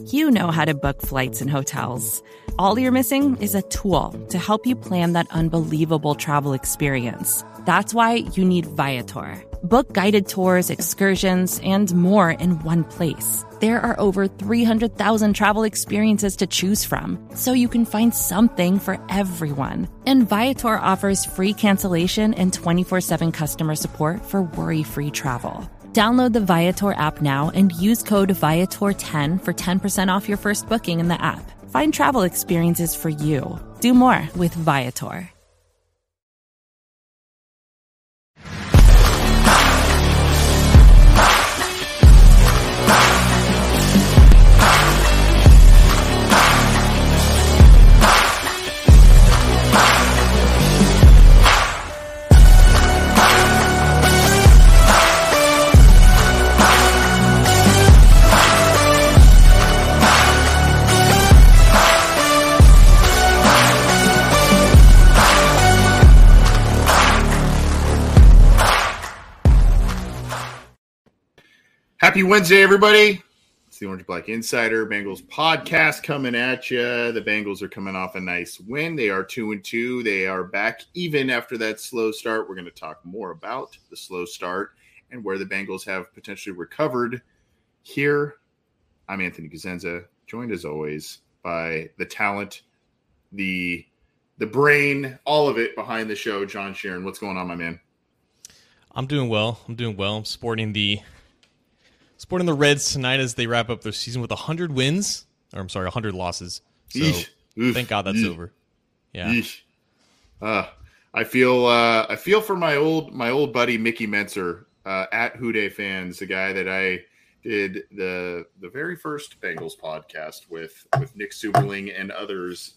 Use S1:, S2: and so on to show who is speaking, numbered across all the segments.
S1: You know how to book flights and hotels. All you're missing is a tool to help you plan that unbelievable travel experience. That's why you need Viator. Book guided tours, excursions, and more in one place. There are over 300,000 travel experiences to choose from, so you can find something for everyone. And Viator offers free cancellation and 24/7 customer support for worry-free travel. Download the Viator app now and use code Viator10 for 10% off your first booking in the app. Find travel experiences for you. Do more with Viator.
S2: Happy Wednesday, everybody. It's the Orange Black Insider Bengals podcast coming at you. The Bengals are coming off a nice win. They are 2-2. They are back even after that slow start. We're going to talk more about the slow start and where the Bengals have potentially recovered here. I'm Anthony Cosenza, joined as always by the talent, the brain, all of it behind the show, John Sheeran. What's going on, my man?
S3: I'm doing well. I'm sporting the Reds tonight as they wrap up their season with 100 wins. Or I'm sorry, 100 losses. So thank God that's over. Yeah.
S2: I feel for my old buddy Mickey Mentzer at Houday Fans, the guy that I did the very first Bengals podcast with Nick Superling and others.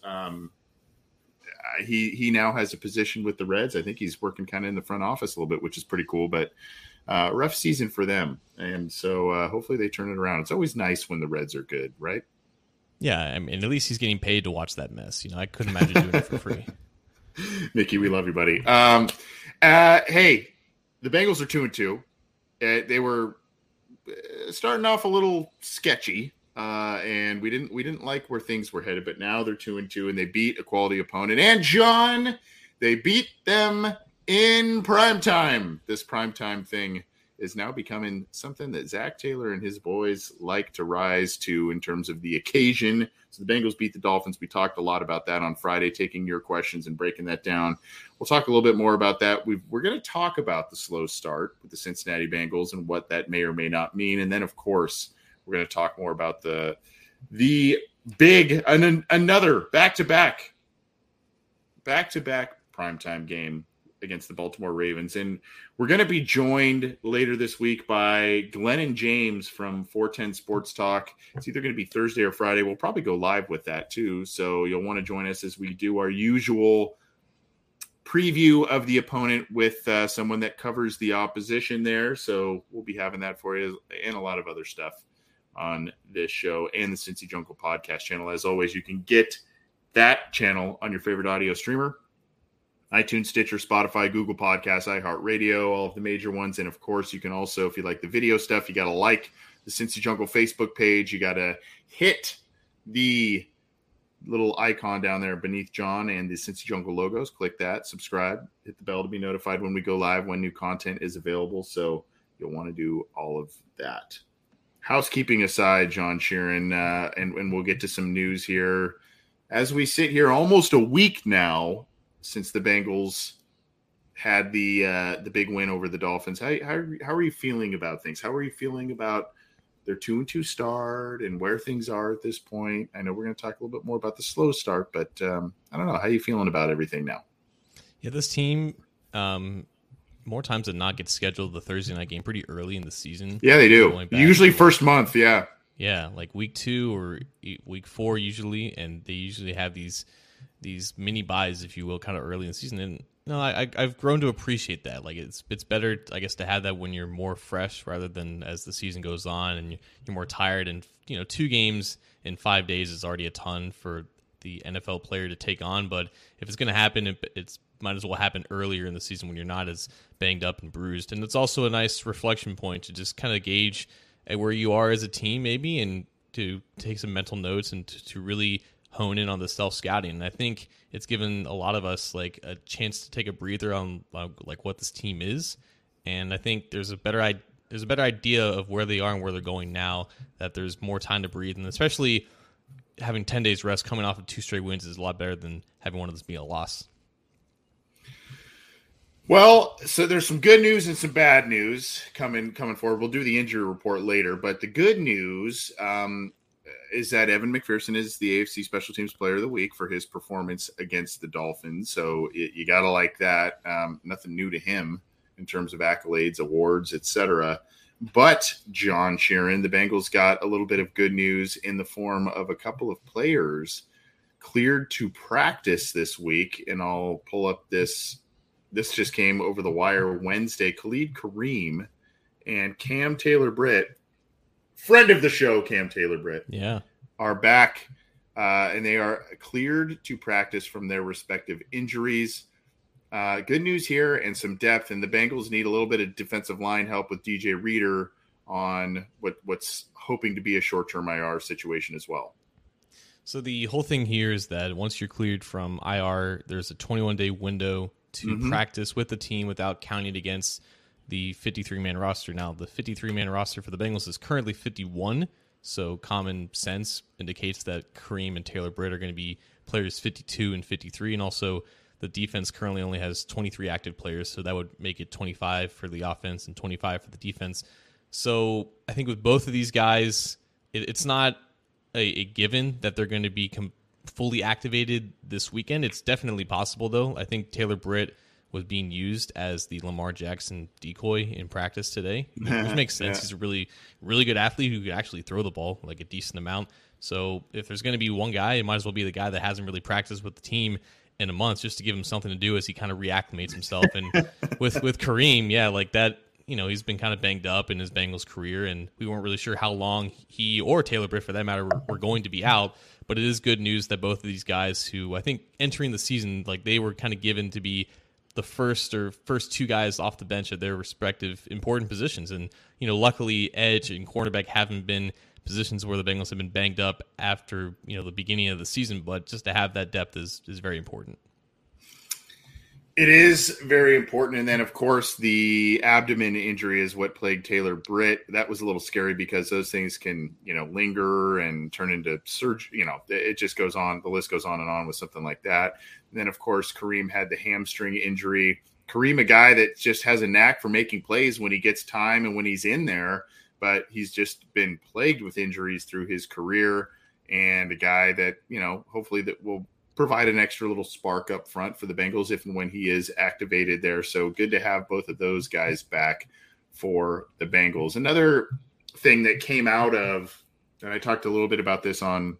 S2: He now has a position with the Reds. I think he's working kind of in the front office a little bit, which is pretty cool, but rough season for them. And so hopefully they turn it around. It's always nice when the Reds are good, right?
S3: Yeah, I mean, at least he's getting paid to watch that mess. You know, I couldn't imagine doing it for free.
S2: Mickey, we love you, buddy. Hey, the Bengals are 2-2. They were starting off a little sketchy, and we didn't like where things were headed, but now they're 2-2, and they beat a quality opponent. And John, they beat them in primetime. This primetime thing is now becoming something that Zach Taylor and his boys like to rise to in terms of the occasion. So the Bengals beat the Dolphins. We talked a lot about that on Friday, taking your questions and breaking that down. We'll talk a little bit more about that. We're going to talk about the slow start with the Cincinnati Bengals and what that may or may not mean. And then, of course, we're going to talk more about the big, another back-to-back primetime game against the Baltimore Ravens. And we're going to be joined later this week by Glenn and James from 410 Sports Talk. It's either going to be Thursday or Friday. We'll probably go live with that too. So you'll want to join us as we do our usual preview of the opponent with someone that covers the opposition there. So we'll be having that for you and a lot of other stuff on this show and the Cincy Jungle podcast channel. As always, you can get that channel on your favorite audio streamer: iTunes, Stitcher, Spotify, Google Podcasts, iHeartRadio, all of the major ones. And, of course, you can also, if you like the video stuff, you got to like the Cincy Jungle Facebook page. You got to hit the little icon down there beneath John and the Cincy Jungle logos. Click that, subscribe, hit the bell to be notified when we go live, when new content is available. So you'll want to do all of that. Housekeeping aside, John Sheeran, and we'll get to some news here. As we sit here almost a week now since the Bengals had the big win over the Dolphins, how are you feeling about things? How are you feeling about their 2-2 start and where things are at this point? I know we're going to talk a little bit more about the slow start, but I don't know. How are you feeling about everything now?
S3: Yeah, this team, more times than not, gets scheduled the Thursday night game pretty early in the season.
S2: Yeah, they do. Usually first month, yeah.
S3: Yeah, like week 2 or week 4 usually, and they usually have these mini buys, if you will, kind of early in the season. And no, I've grown to appreciate that. Like it's better, I guess, to have that when you're more fresh rather than as the season goes on and you're more tired. And 2 games in 5 days is already a ton for the NFL player to take on. But if it's going to happen, it's might as well happen earlier in the season when you're not as banged up and bruised. And it's also a nice reflection point to just kind of gauge where you are as a team, maybe, and to take some mental notes and to really hone in on the self-scouting. And I think it's given a lot of us like a chance to take a breather on like what this team is. And I think there's a better idea of where they are and where they're going now, that there's more time to breathe. And especially having 10 days rest coming off of 2 straight wins is a lot better than having one of those be a loss.
S2: Well, so there's some good news and some bad news coming forward. We'll do the injury report later, but the good news is that Evan McPherson is the AFC Special Teams Player of the Week for his performance against the Dolphins. So you got to like that. Nothing new to him in terms of accolades, awards, etc. But John Sheeran, the Bengals got a little bit of good news in the form of a couple of players cleared to practice this week. And I'll pull up this. This just came over the wire Wednesday. Khalid Kareem and Cam Taylor-Britt, friend of the show, Cam Taylor-Britt, are back, and they are cleared to practice from their respective injuries. Good news here and some depth, and the Bengals need a little bit of defensive line help with DJ Reader on what's hoping to be a short-term IR situation as well.
S3: So the whole thing here is that once you're cleared from IR, there's a 21-day window to practice with the team without counting against the 53-man roster. Now, the 53-man roster for the Bengals is currently 51, so common sense indicates that Kareem and Taylor-Britt are going to be players 52 and 53, and also the defense currently only has 23 active players, so that would make it 25 for the offense and 25 for the defense. So I think with both of these guys, it's not a given that they're going to be fully activated this weekend. It's definitely possible, though. I think Taylor-Britt was being used as the Lamar Jackson decoy in practice today, which makes sense. He's a really, really good athlete who could actually throw the ball like a decent amount. So if there's going to be one guy, it might as well be the guy that hasn't really practiced with the team in a month, just to give him something to do as he kind of reacclimates himself. And with Kareem, like that, he's been kind of banged up in his Bengals career, and we weren't really sure how long he or Taylor-Britt, for that matter, were going to be out. But it is good news that both of these guys, who I think entering the season, like they were kind of given to be the first 2 guys off the bench at their respective important positions. And, luckily edge and cornerback haven't been positions where the Bengals have been banged up after, the beginning of the season. But just to have that depth is very important.
S2: It is very important. And then, of course, the abdomen injury is what plagued Taylor-Britt. That was a little scary because those things can, linger and turn into surgery. It just goes on. The list goes on and on with something like that. And then, of course, Kareem had the hamstring injury. Kareem, a guy that just has a knack for making plays when he gets time and when he's in there, but he's just been plagued with injuries through his career. And a guy that, hopefully that will provide an extra little spark up front for the Bengals if and when he is activated there. So good to have both of those guys back for the Bengals. Another thing that came out of, and I talked a little bit about this on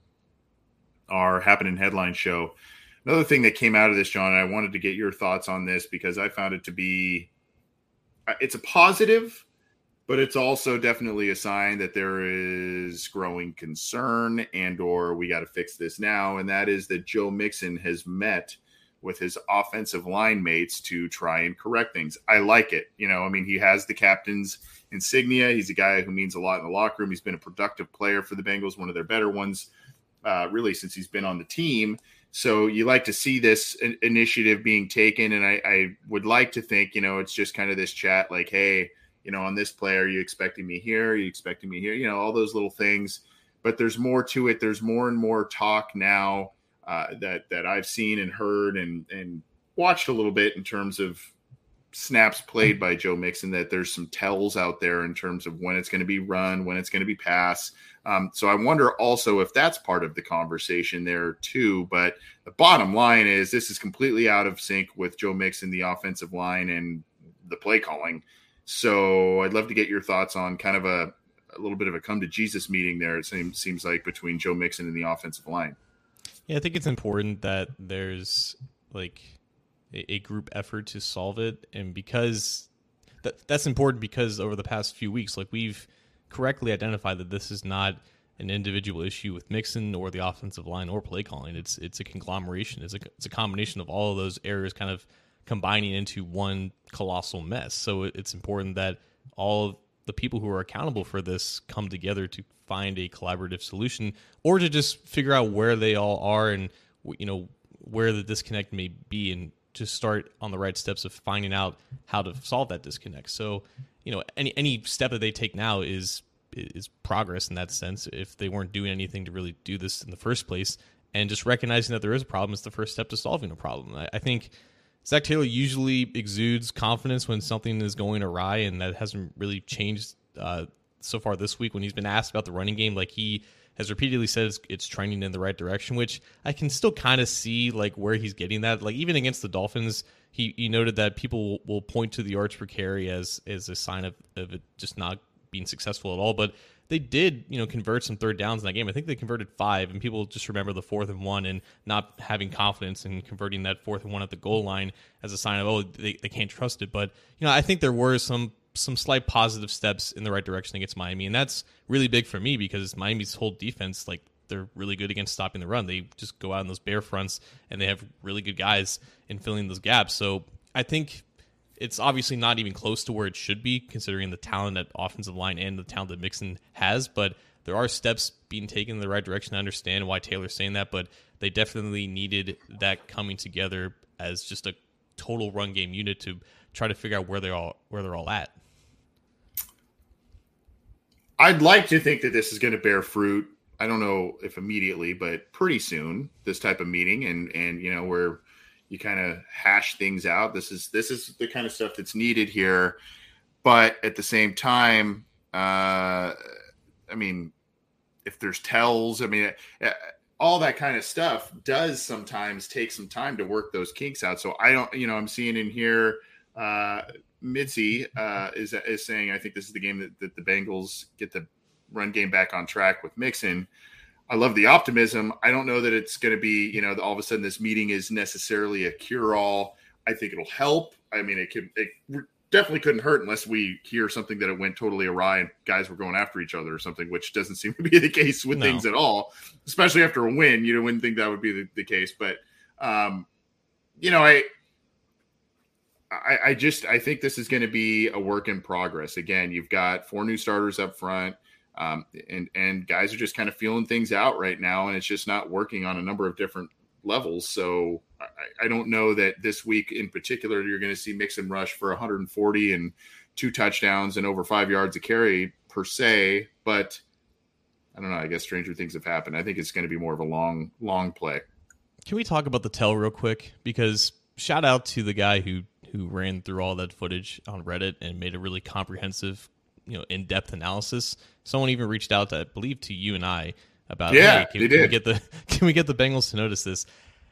S2: our Happening Headline show, another thing that came out of this, John, and I wanted to get your thoughts on this because I found it to be, it's a positive, but it's also definitely a sign that there is growing concern and or we got to fix this now. And that is that Joe Mixon has met with his offensive line mates to try and correct things. I like it. He has the captain's insignia. He's a guy who means a lot in the locker room. He's been a productive player for the Bengals, one of their better ones, really since he's been on the team. So you like to see this initiative being taken. And I would like to think, it's just kind of this chat like, hey, on this play, are you expecting me here? Are you expecting me here? All those little things. But there's more to it. There's more and more talk now that I've seen and heard and watched a little bit in terms of snaps played by Joe Mixon, that there's some tells out there in terms of when it's going to be run, when it's going to be pass. So I wonder also if that's part of the conversation there too. But the bottom line is this is completely out of sync with Joe Mixon, the offensive line, and the play calling. So I'd love to get your thoughts on kind of a little bit of a come to Jesus meeting there. It seems like between Joe Mixon and the offensive line.
S3: Yeah, I think it's important that there's like a group effort to solve it. And because that's important because over the past few weeks, like we've correctly identified that this is not an individual issue with Mixon or the offensive line or play calling. It's a conglomeration. It's a combination of all of those areas kind of combining into one colossal mess. So it's important that all the people who are accountable for this come together to find a collaborative solution, or to just figure out where they all are and, you know, where the disconnect may be, and just start on the right steps of finding out how to solve that disconnect. So, you know, any step that they take now is progress in that sense. If they weren't doing anything to really do this in the first place, and just recognizing that there is a problem is the first step to solving a problem. I think Zach Taylor usually exudes confidence when something is going awry, and that hasn't really changed so far this week when he's been asked about the running game. Like, he has repeatedly said it's trending in the right direction, which I can still kind of see like where he's getting that. Like, even against the Dolphins, he noted that people will point to the yards per carry as a sign of it just not being successful at all. But they did, you know, convert some third downs in that game. I think they converted 5, and people just remember the 4th and 1 and not having confidence in converting that 4th and 1 at the goal line as a sign of, oh, they can't trust it. But, you know, I think there were some slight positive steps in the right direction against Miami, and that's really big for me because Miami's whole defense, like, they're really good against stopping the run. They just go out in those bear fronts, and they have really good guys in filling those gaps. So I think it's obviously not even close to where it should be, considering the talent at offensive line and the talent that Mixon has, but there are steps being taken in the right direction. I understand why Taylor's saying that, but they definitely needed that coming together as just a total run game unit to try to figure out where they're all at.
S2: I'd like to think that this is going to bear fruit. I don't know if immediately, but pretty soon, this type of meeting and you know, where you kind of hash things out. This is the kind of stuff that's needed here. But at the same time, I mean, if there's tells, I mean, all that kind of stuff does sometimes take some time to work those kinks out. So I don't, you know, I'm seeing in here, Mitzi is saying, I think this is the game that the Bengals get the run game back on track with Mixon. I love the optimism. I don't know that it's going to be, you know, all of a sudden this meeting is necessarily a cure-all. I think it'll help. I mean, it definitely couldn't hurt unless we hear something that it went totally awry and guys were going after each other or something, which doesn't seem to be the case with things at all, especially after a win. You wouldn't think that would be the case. But, you know, I think this is going to be a work in progress. Again, you've got 4 new starters up front. And guys are just kind of feeling things out right now, and it's just not working on a number of different levels. So I don't know that this week in particular you're going to see Mixon rush for 140 and 2 touchdowns and over 5 yards a carry per se, but I don't know. I guess stranger things have happened. I think it's going to be more of a long play.
S3: Can we talk about the tell real quick? Because shout out to the guy who ran through all that footage on Reddit and made a really comprehensive, you know, in-depth analysis. Someone even reached out, I believe, to you and I about,
S2: hey,
S3: can we get the Bengals to notice this?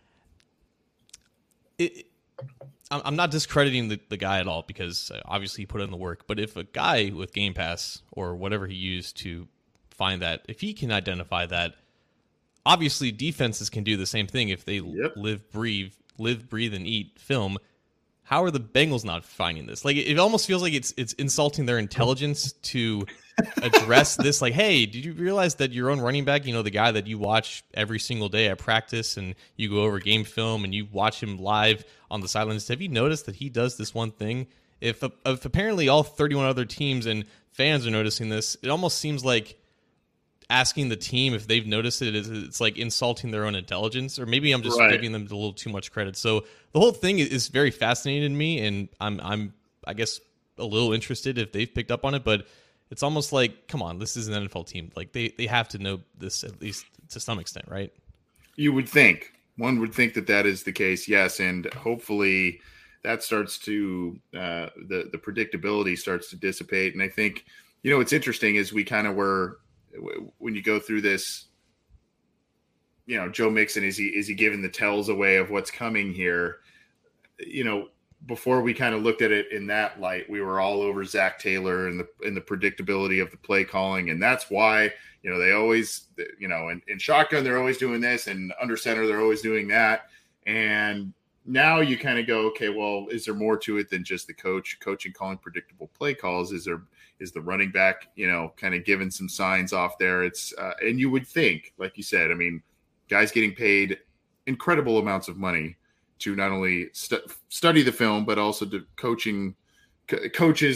S3: I'm not discrediting the guy at all because obviously he put in the work. But if a guy with Game Pass or whatever he used to find that, if he can identify that, obviously defenses can do the same thing if they live, breathe, and eat film. How are the Bengals not finding this? Like, it almost feels like it's insulting their intelligence to address this. Like, hey, did you realize that your own running back, you know, the guy that you watch every single day at practice and you go over game film and you watch him live on the sidelines, have you noticed that he does this one thing? If apparently all 31 other teams and fans are noticing this, it almost seems like asking the team if they've noticed it's like insulting their own intelligence, or maybe I'm just giving them a little too much credit. So the whole thing is very fascinating to me, and I'm I guess a little interested if they've picked up on it, but it's almost like, come on, this is an NFL team. Like they have to know this at least to some extent, right?
S2: You would think. One would think that is the case, yes, and hopefully that starts to the predictability starts to dissipate. And I think, you know, what's interesting is we kind of were, when you go through this, you know, Joe Mixon, is he giving the tells away of what's coming here? You know, before we kind of looked at it in that light, we were all over Zach Taylor and the predictability of the play calling. And that's why, you know, they always, you know, in shotgun, they're always doing this, and under center, they're always doing that. And now you kind of go, okay, well, is there more to it than just the coaching calling predictable play calls? Is the running back, you know, kind of giving some signs off there? It's and you would think, like you said, I mean, guys getting paid incredible amounts of money to not only study the film, but also to coaches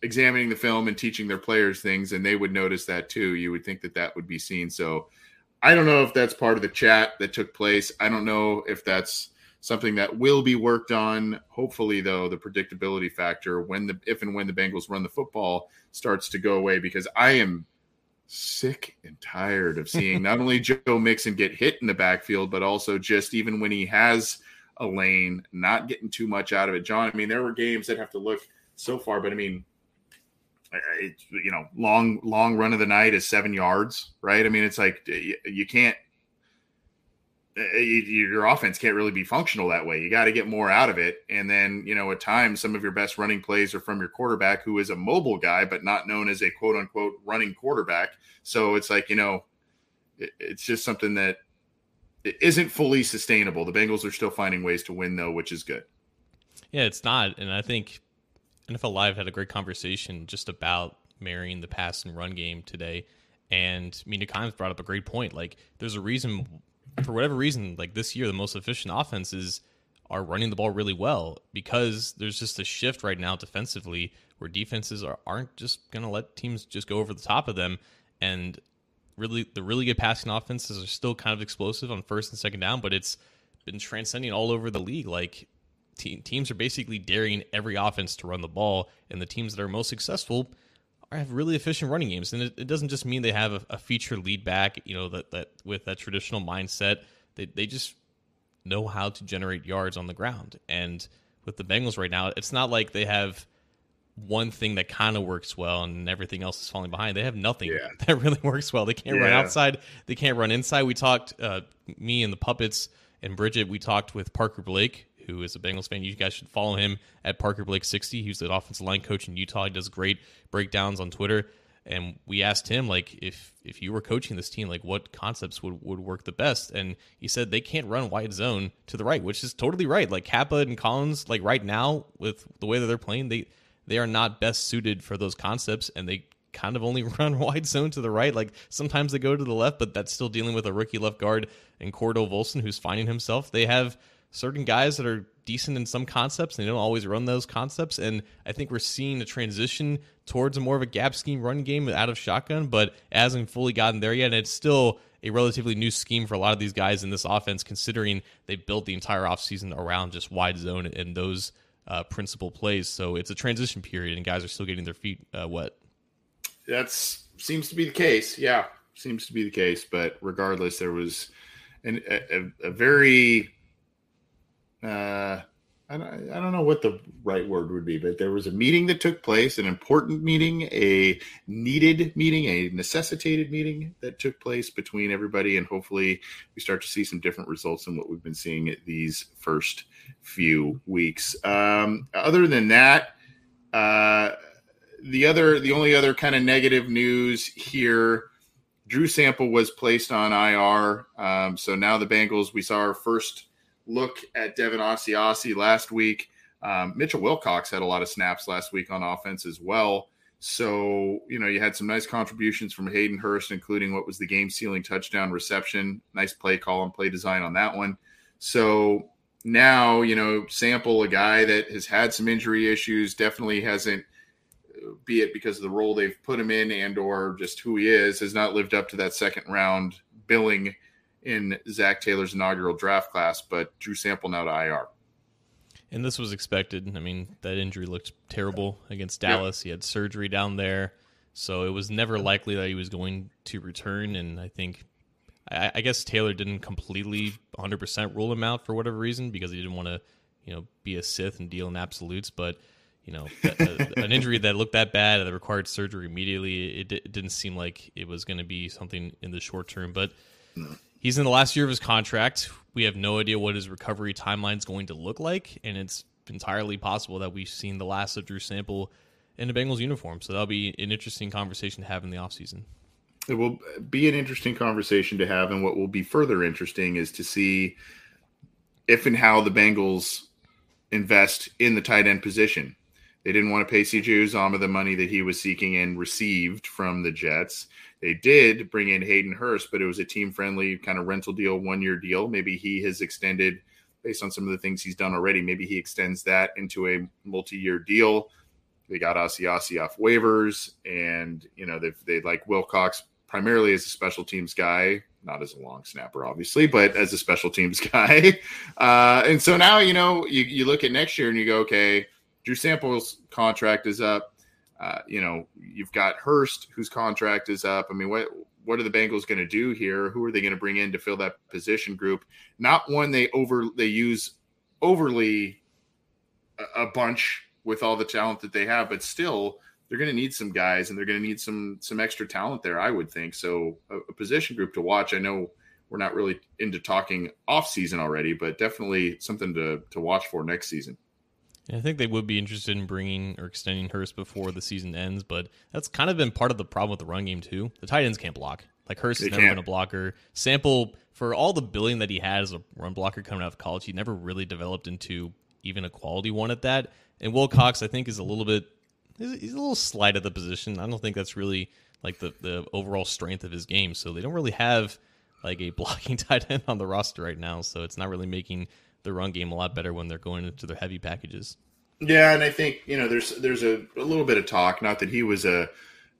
S2: examining the film and teaching their players things, and they would notice that too. You would think that would be seen. So I don't know if that's part of the chat that took place. I don't know if that's something that will be worked on. Hopefully, though, the predictability factor if and when the Bengals run the football starts to go away, because I am sick and tired of seeing not only Joe Mixon get hit in the backfield, but also just even when he has a lane, not getting too much out of it. John, I mean, there were games that have to look so far, but I mean, long run of the night is 7 yards, right? I mean, it's like you can't, your offense can't really be functional that way. You got to get more out of it. And then, at times, some of your best running plays are from your quarterback, who is a mobile guy, but not known as a quote unquote running quarterback. So it's like, it's just something that isn't fully sustainable. The Bengals are still finding ways to win, though, which is good.
S3: Yeah, it's not. And I think NFL Live had a great conversation just about marrying the pass and run game today. And Mina Kimes brought up a great point. Like, there's a reason, for whatever reason, like this year, the most efficient offenses are running the ball really well, because there's just a shift right now defensively where defenses aren't just going to let teams just go over the top of them. And really, the really good passing offenses are still kind of explosive on first and second down, but it's been transcending all over the league. Like, teams are basically daring every offense to run the ball, and the teams that are most successful have really efficient running games. And it doesn't just mean they have a feature lead back, that with that traditional mindset. They just know how to generate yards on the ground. And with the Bengals right now, it's not like they have one thing that kind of works well and everything else is falling behind. They have nothing that really works well. They can't run outside. They can't run inside. We talked, me and the Puppets and Bridget, we talked with Parker Blake, who is a Bengals fan. You guys should follow him at Parker Blake 60. He's the offensive line coach in Utah. He does great breakdowns on Twitter. And we asked him, like, if you were coaching this team, like, what concepts would work the best? And he said they can't run wide zone to the right, which is totally right. Like, Kappa and Collins, like, right now, with the way that they're playing, they are not best suited for those concepts, and they kind of only run wide zone to the right. Like, sometimes they go to the left, but that's still dealing with a rookie left guard and Cordell Volson, who's finding himself. They have certain guys that are decent in some concepts, and they don't always run those concepts. And I think we're seeing a transition towards a more of a gap scheme run game out of shotgun, but it hasn't fully gotten there yet. And it's still a relatively new scheme for a lot of these guys in this offense, considering they built the entire offseason around just wide zone and those principal plays. So it's a transition period, and guys are still getting their feet wet. That
S2: seems to be the case. Yeah, seems to be the case. But regardless, there was a very I don't know what the right word would be, but there was a meeting that took place, an important meeting, a needed meeting, a necessitated meeting that took place between everybody, and hopefully we start to see some different results than what we've been seeing these first few weeks. Other than that, the only other kind of negative news here, Drew Sample was placed on IR. So now the Bengals, we saw our first look at Devin Asiasi last week. Mitchell Wilcox had a lot of snaps last week on offense as well. So, you had some nice contributions from Hayden Hurst, including what was the game-sealing touchdown reception. Nice play call and play design on that one. So now, Sample, a guy that has had some injury issues, definitely hasn't, be it because of the role they've put him in and or just who he is, has not lived up to that second-round billing in Zach Taylor's inaugural draft class, but Drew Sample now to IR.
S3: And this was expected. I mean, that injury looked terrible against Dallas. He had surgery down there, so it was never likely that he was going to return. And I guess Taylor didn't completely 100% rule him out for whatever reason, because he didn't want to, be a Sith and deal in absolutes. But an injury that looked that bad that required surgery immediately, it didn't seem like it was going to be something in the short term. But he's in the last year of his contract. We have no idea what his recovery timeline is going to look like, and it's entirely possible that we've seen the last of Drew Sample in a Bengals uniform. So that'll be an interesting conversation to have in the offseason.
S2: It will be an interesting conversation to have, and what will be further interesting is to see if and how the Bengals invest in the tight end position. They didn't want to pay C.J. Uzomah the money that he was seeking and received from the Jets. They did bring in Hayden Hurst, but it was a team-friendly kind of rental deal, one-year deal. Maybe he has extended, based on some of the things he's done already, maybe he extends that into a multi-year deal. They got Asiasi off waivers, and they like Wilcox primarily as a special teams guy, not as a long snapper, obviously, but as a special teams guy. And so now, you look at next year and you go, okay, Drew Sample's contract is up. You've got Hurst, whose contract is up. I mean, what are the Bengals going to do here? Who are they going to bring in to fill that position group? Not one they use overly a bunch with all the talent that they have, but still they're going to need some guys, and they're going to need some extra talent there, I would think. So a position group to watch. I know we're not really into talking off season already, but definitely something to watch for next season.
S3: Yeah, I think they would be interested in bringing or extending Hurst before the season ends, but that's kind of been part of the problem with the run game too. The tight ends can't block. Like Hurst has never been a blocker. Sample, for all the billing that he had as a run blocker coming out of college, he never really developed into even a quality one at that. And Wilcox, I think, is a little bit, he's a little slight at the position. I don't think that's really like the overall strength of his game. So they don't really have like a blocking tight end on the roster right now. So it's not really making the run game a lot better when they're going into their heavy packages.
S2: Yeah, and I think there's a little bit of talk. Not that he was a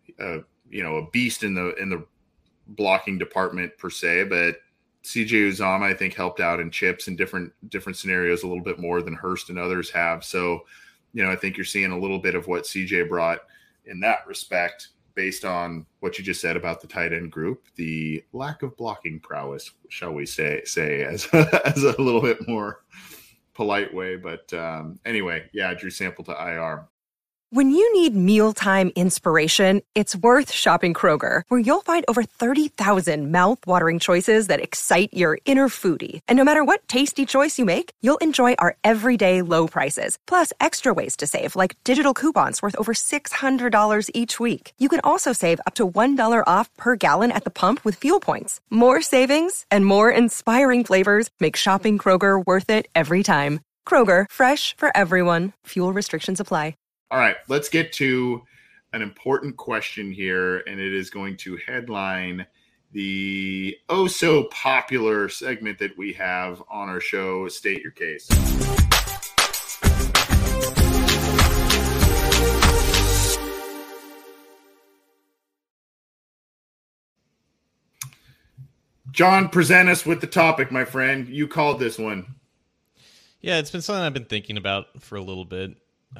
S2: beast in the blocking department per se, but CJ Uzomah, I think, helped out in chips in different scenarios a little bit more than Hurst and others have. So, I think you're seeing a little bit of what CJ brought in that respect, based on what you just said about the tight end group, the lack of blocking prowess, shall we say as a little bit more polite way. But anyway, yeah, Drew Sample to IR.
S4: When you need mealtime inspiration, it's worth shopping Kroger, where you'll find over 30,000 mouth-watering choices that excite your inner foodie. And no matter what tasty choice you make, you'll enjoy our everyday low prices, plus extra ways to save, like digital coupons worth over $600 each week. You can also save up to $1 off per gallon at the pump with fuel points. More savings and more inspiring flavors make shopping Kroger worth it every time. Kroger, fresh for everyone. Fuel restrictions apply.
S2: All right, let's get to an important question here, and it is going to headline the oh-so-popular segment that we have on our show, State Your Case. John, present us with the topic, my friend. You called this one.
S3: Yeah, it's been something I've been thinking about for a little bit.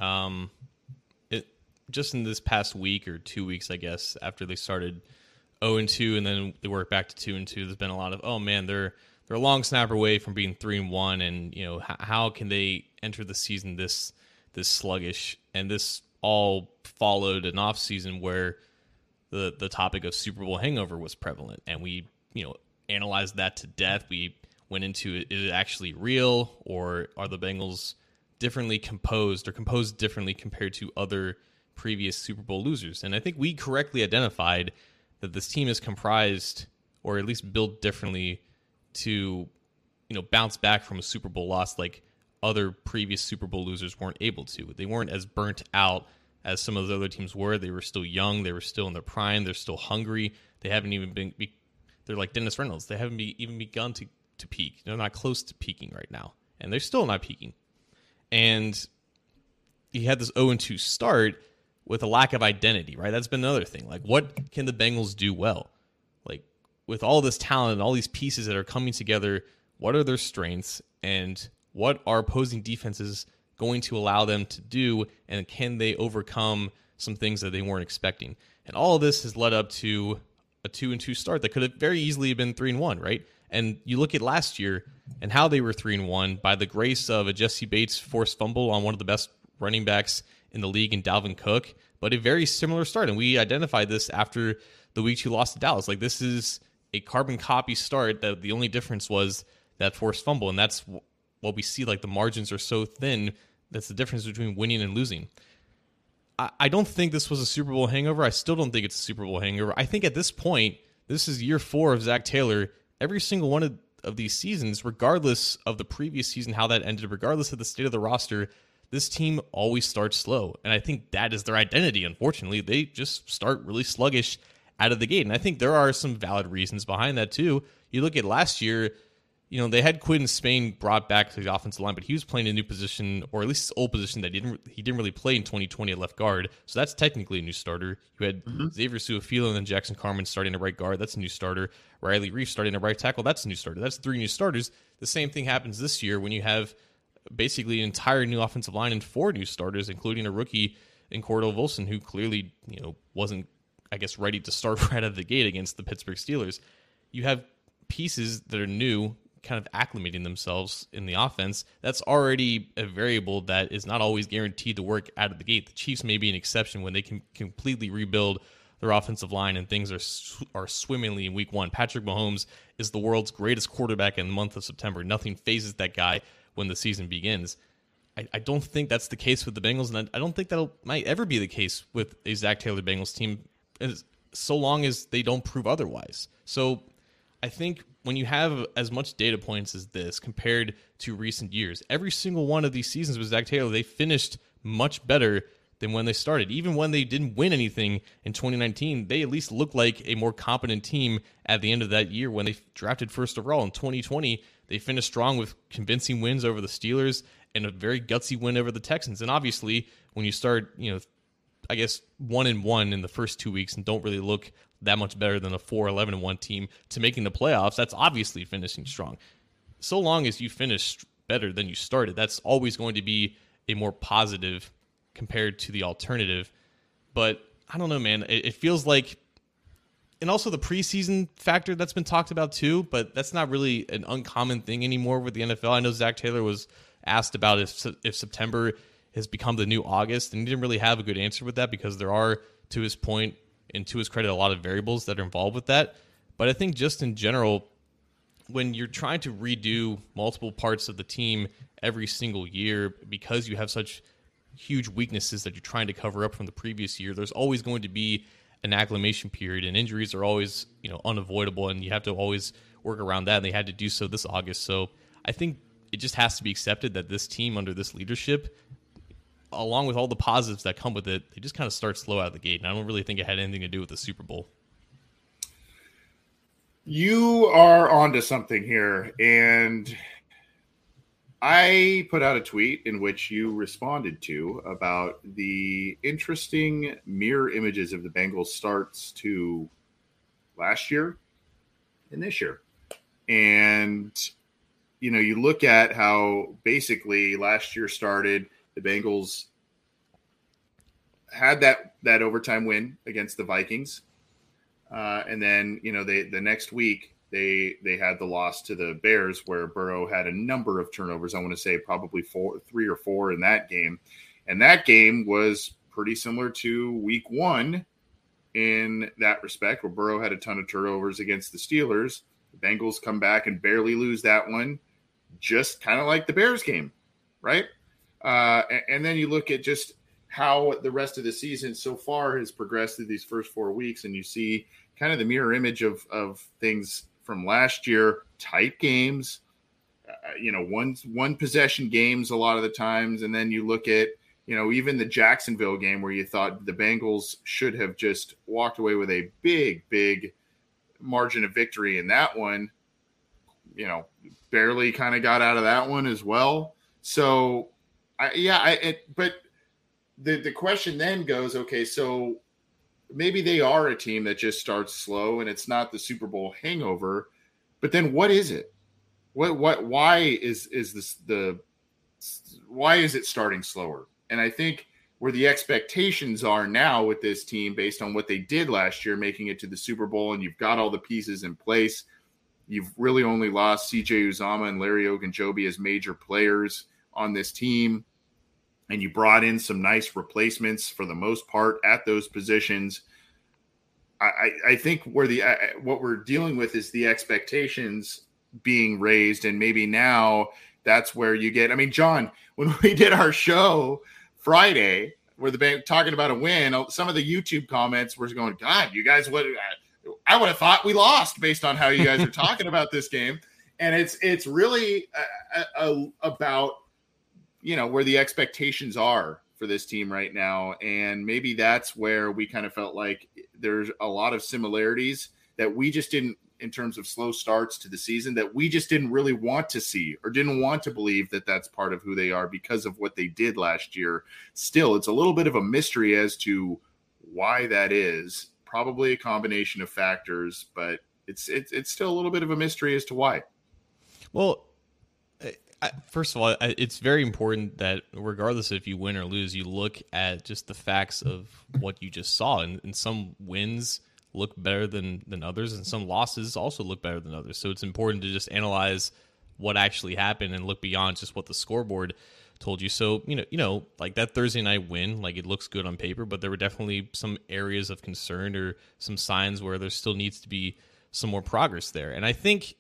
S3: Just in this past week or 2 weeks, I guess, after they started 0-2 and then they worked back to 2-2, there's been a lot of, oh man, they're a long snapper away from being 3-1, and how can they enter the season this sluggish? And this all followed an off season where the topic of Super Bowl hangover was prevalent, and we analyzed that to death. We went into it, is it actually real, or are the Bengals differently composed or composed differently compared to other previous Super Bowl losers? And I think we correctly identified that this team is comprised, or at least built differently, to bounce back from a Super Bowl loss like other previous Super Bowl losers weren't able to. They weren't as burnt out as some of the other teams were. They were still young. They were still in their prime. They're still hungry. They haven't even been. They're like Dennis Reynolds. They haven't even begun to peak. They're not close to peaking right now, and they're still not peaking. And he had this 0-2 start with a lack of identity, right? That's been another thing. Like, what can the Bengals do well? Like, with all this talent and all these pieces that are coming together, what are their strengths, and what are opposing defenses going to allow them to do, and can they overcome some things that they weren't expecting? And all of this has led up to a 2-2 start that could have very easily been 3-1, right? And you look at last year and how they were 3-1 by the grace of a Jesse Bates forced fumble on one of the best running backs in the league in Dalvin Cook, but a very similar start. And we identified this after the week 2 loss to Dallas. Like, this is a carbon copy start that the only difference was that forced fumble. And that's what we see. Like, the margins are so thin. That's the difference between winning and losing. I don't think this was a Super Bowl hangover. I still don't think it's a Super Bowl hangover. I think at this point, this is year 4 of Zach Taylor. Every single one of these seasons, regardless of the previous season, how that ended, regardless of the state of the roster, this team always starts slow. And I think that is their identity, unfortunately. They just start really sluggish out of the gate. And I think there are some valid reasons behind that, too. You look at last year, they had Quinn Spain brought back to the offensive line, but he was playing a new position, or at least his old position that he didn't really play in 2020 at left guard. So that's technically a new starter. You had Xavier Su'a-Filo and then Jackson Carman starting at right guard. That's a new starter. Riley Reef starting at right tackle. That's a new starter. That's 3 new starters. The same thing happens this year when you have basically an entire new offensive line and 4 new starters, including a rookie in Cordell Volson, who clearly, wasn't, I guess, ready to start right out of the gate against the Pittsburgh Steelers. You have pieces that are new, kind of acclimating themselves in the offense. That's already a variable that is not always guaranteed to work out of the gate. The Chiefs may be an exception when they can completely rebuild their offensive line and things are swimmingly in week 1. Patrick Mahomes is the world's greatest quarterback in the month of September. Nothing phases that guy when the season begins. I don't think that's the case with the Bengals, and I don't think that might ever be the case with a Zach Taylor Bengals team, so long as they don't prove otherwise. So I think when you have as much data points as this compared to recent years, every single one of these seasons with Zach Taylor, they finished much better than when they started. Even when they didn't win anything in 2019, they at least looked like a more competent team at the end of that year when they drafted first overall. In 2020, they finished strong with convincing wins over the Steelers and a very gutsy win over the Texans. And obviously, when you start, 1-1 in the first 2 weeks and don't really look that much better than a 4-11-1 team to making the playoffs, that's obviously finishing strong. So long as you finish better than you started, that's always going to be a more positive compared to the alternative. But I don't know, man. It feels like, and also the preseason factor that's been talked about too, but that's not really an uncommon thing anymore with the NFL. I know Zach Taylor was asked about if September has become the new August, and he didn't really have a good answer with that because there are, to his point and to his credit, a lot of variables that are involved with that. But I think just in general, when you're trying to redo multiple parts of the team every single year because you have such huge weaknesses that you're trying to cover up from the previous year, there's always going to be an acclimation period, and injuries are always, unavoidable, and you have to always work around that, and they had to do so this August. So I think it just has to be accepted that this team under this leadership, along with all the positives that come with it, they just kind of start slow out of the gate, and I don't really think it had anything to do with the Super Bowl.
S2: You are onto something here, and I put out a tweet in which you responded to about the interesting mirror images of the Bengals starts to last year and this year. And, you look at how basically last year started, the Bengals had that overtime win against the Vikings. And then, the next week they had the loss to the Bears where Burrow had a number of turnovers. I want to say probably 3 or 4 in that game. And that game was pretty similar to week 1 in that respect, where Burrow had a ton of turnovers against the Steelers. The Bengals come back and barely lose that one, just kind of like the Bears game, right? And then you look at just how the rest of the season so far has progressed through these first 4 weeks, and you see kind of the mirror image of things from last year, tight games, one possession games a lot of the times. And then you look at, even the Jacksonville game where you thought the Bengals should have just walked away with a big, big margin of victory in that one, barely kind of got out of that one as well. So but the question then goes, okay, so maybe they are a team that just starts slow and it's not the Super Bowl hangover, but then what is it? Why is it starting slower? And I think where the expectations are now with this team based on what they did last year, making it to the Super Bowl, and you've got all the pieces in place. You've really only lost CJ Uzomah and Larry Ogunjobi as major players on this team. And you brought in some nice replacements for the most part at those positions. I think what we're dealing with is the expectations being raised, and maybe now that's where you get. I mean, John, when we did our show Friday, where the bank talking about a win, some of the YouTube comments were going, "God, you guys would." I would have thought we lost based on how you guys are talking about this game, and it's really about where the expectations are for this team right now. And maybe that's where we kind of felt like there's a lot of similarities that we just didn't in terms of slow starts to the season that we just didn't really want to see or didn't want to believe that that's part of who they are because of what they did last year. Still, it's a little bit of a mystery as to why that is. Probably a combination of factors, but it's still a little bit of a mystery as to why.
S3: Well, first of all, it's very important that regardless if you win or lose, you look at just the facts of what you just saw. And some wins look better than others, and some losses also look better than others. So it's important to just analyze what actually happened and look beyond just what the scoreboard told you. So, like that Thursday night win, like it looks good on paper, but there were definitely some areas of concern or some signs where there still needs to be some more progress there. And I think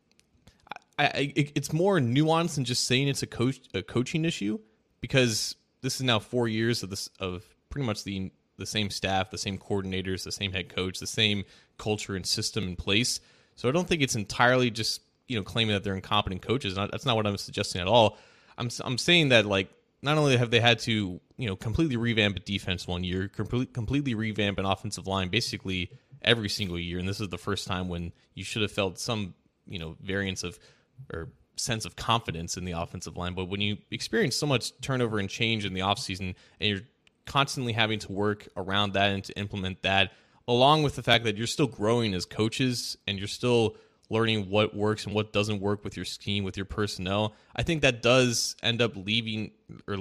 S3: it's more nuanced than just saying it's a coaching issue, because this is now 4 years of pretty much the same staff, the same coordinators, the same head coach, the same culture and system in place. So I don't think it's entirely just claiming that they're incompetent coaches. That's not what I'm suggesting at all. I'm saying that, like, not only have they had to completely revamp a defense one year, completely revamp an offensive line basically every single year, and this is the first time when you should have felt some variance of or sense of confidence in the offensive line. But when you experience so much turnover and change in the offseason, and you're constantly having to work around that and to implement that, along with the fact that you're still growing as coaches and you're still learning what works and what doesn't work with your scheme, with your personnel, I think that does end up leading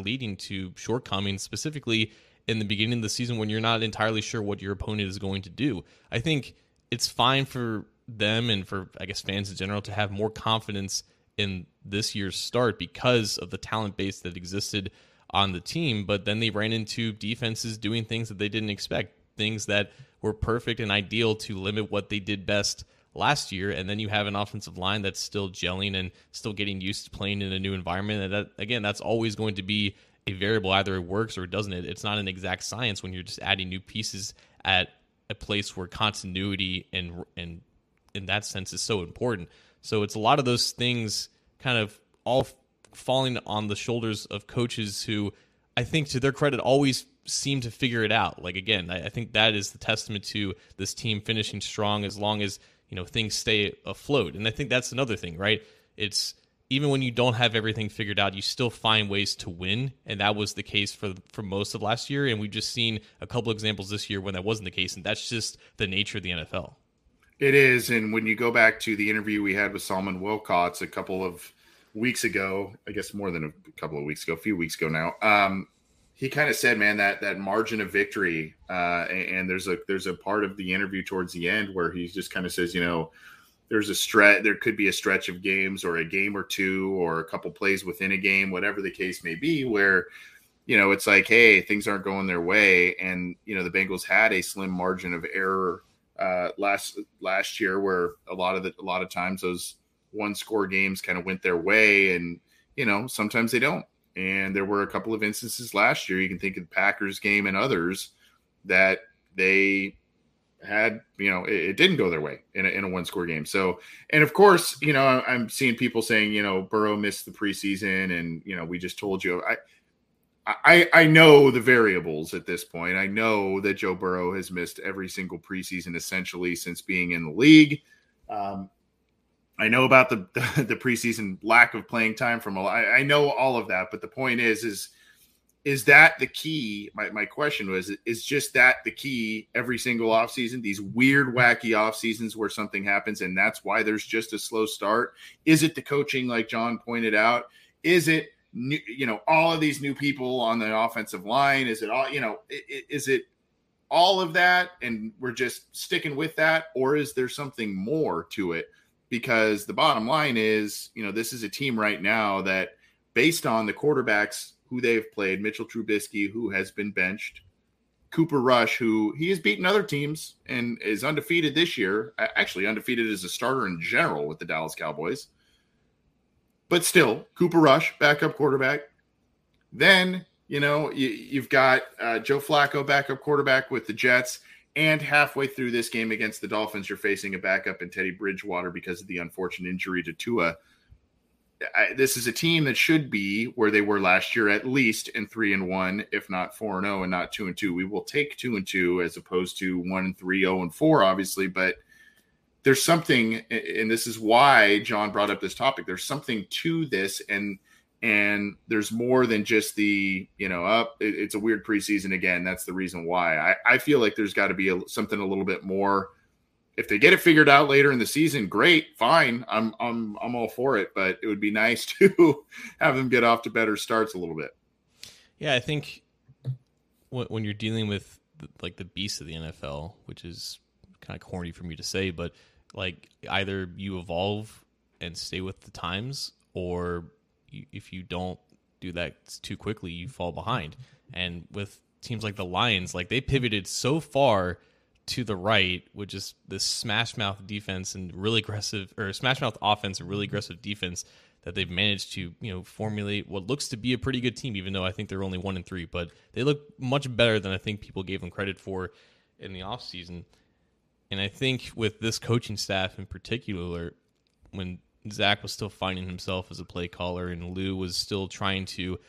S3: to shortcomings, specifically in the beginning of the season when you're not entirely sure what your opponent is going to do. I think it's fine for them and for, I guess, fans in general to have more confidence in this year's start because of the talent base that existed on the team, but then they ran into defenses doing things that they didn't expect, things that were perfect and ideal to limit what they did best last year. And then you have an offensive line that's still gelling and still getting used to playing in a new environment. And that, again, that's always going to be a variable. Either it works or it doesn't. It's not an exact science when you're just adding new pieces at a place where continuity and in that sense is so important. So it's a lot of those things kind of all falling on the shoulders of coaches who, I think, to their credit, always seem to figure it out. Like, again, I think that is the testament to this team finishing strong as long as things stay afloat. And I think that's another thing, right? It's even when you don't have everything figured out, you still find ways to win, and that was the case for most of last year. And we've just seen a couple examples this year when that wasn't the case, and that's just the nature of the NFL.
S2: It is, and when you go back to the interview we had with Solomon Wilcots a couple of weeks ago, I guess more than a couple of weeks ago, a few weeks ago now, he kind of said, man, that margin of victory, and there's a part of the interview towards the end where he just kind of says, there could be a stretch of games or a game or two or a couple plays within a game, whatever the case may be, where it's like, hey, things aren't going their way, and the Bengals had a slim margin of error last year, where a lot of times those one score games kind of went their way, and sometimes they don't. And there were a couple of instances last year, you can think of the Packers game and others, that they had, it didn't go their way in a one score game. So, and of course, I'm seeing people saying, Burrow missed the preseason, and we just told you. I know the variables at this point. I know that Joe Burrow has missed every single preseason essentially since being in the league. I know about the preseason lack of playing time I know all of that, but the point is that the key? My question was, is just that the key every single offseason, these weird, wacky off seasons where something happens and that's why there's just a slow start? Is it the coaching, like John pointed out? Is it, all of these new people on the offensive line? Is it all, is it all of that and we're just sticking with that? Or is there something more to it? Because the bottom line is, this is a team right now that, based on the quarterbacks who they've played, Mitchell Trubisky, who has been benched, Cooper Rush, who he has beaten other teams and is undefeated this year, actually undefeated as a starter in general with the Dallas Cowboys. But still, Cooper Rush, backup quarterback. Then, you've got Joe Flacco, backup quarterback with the Jets. And halfway through this game against the Dolphins, you're facing a backup in Teddy Bridgewater because of the unfortunate injury to Tua. This is a team that should be where they were last year, at least in 3-1, if not 4-0 and not 2-2. We will take 2-2 as opposed to 1-3, 0-4, obviously. But there's something, and this is why John brought up this topic. There's something to this, and there's more than just the, it's a weird preseason again. That's the reason why. I feel like there's got to be something a little bit more. If they get it figured out later in the season, great, fine. I'm all for it, but it would be nice to have them get off to better starts a little bit.
S3: Yeah, I think when you're dealing with the beast of the NFL, which is kind of corny for me to say, but like either you evolve and stay with the times, or if you don't do that too quickly, you fall behind. And with teams like the Lions, like they pivoted so far to the right with just this smash mouth defense and really aggressive, or smash mouth offense and really aggressive defense, that they've managed to, formulate what looks to be a pretty good team, even though I think they're only 1-3, but they look much better than I think people gave them credit for in the offseason. And I think with this coaching staff in particular, when Zach was still finding himself as a play caller and Lou was still trying to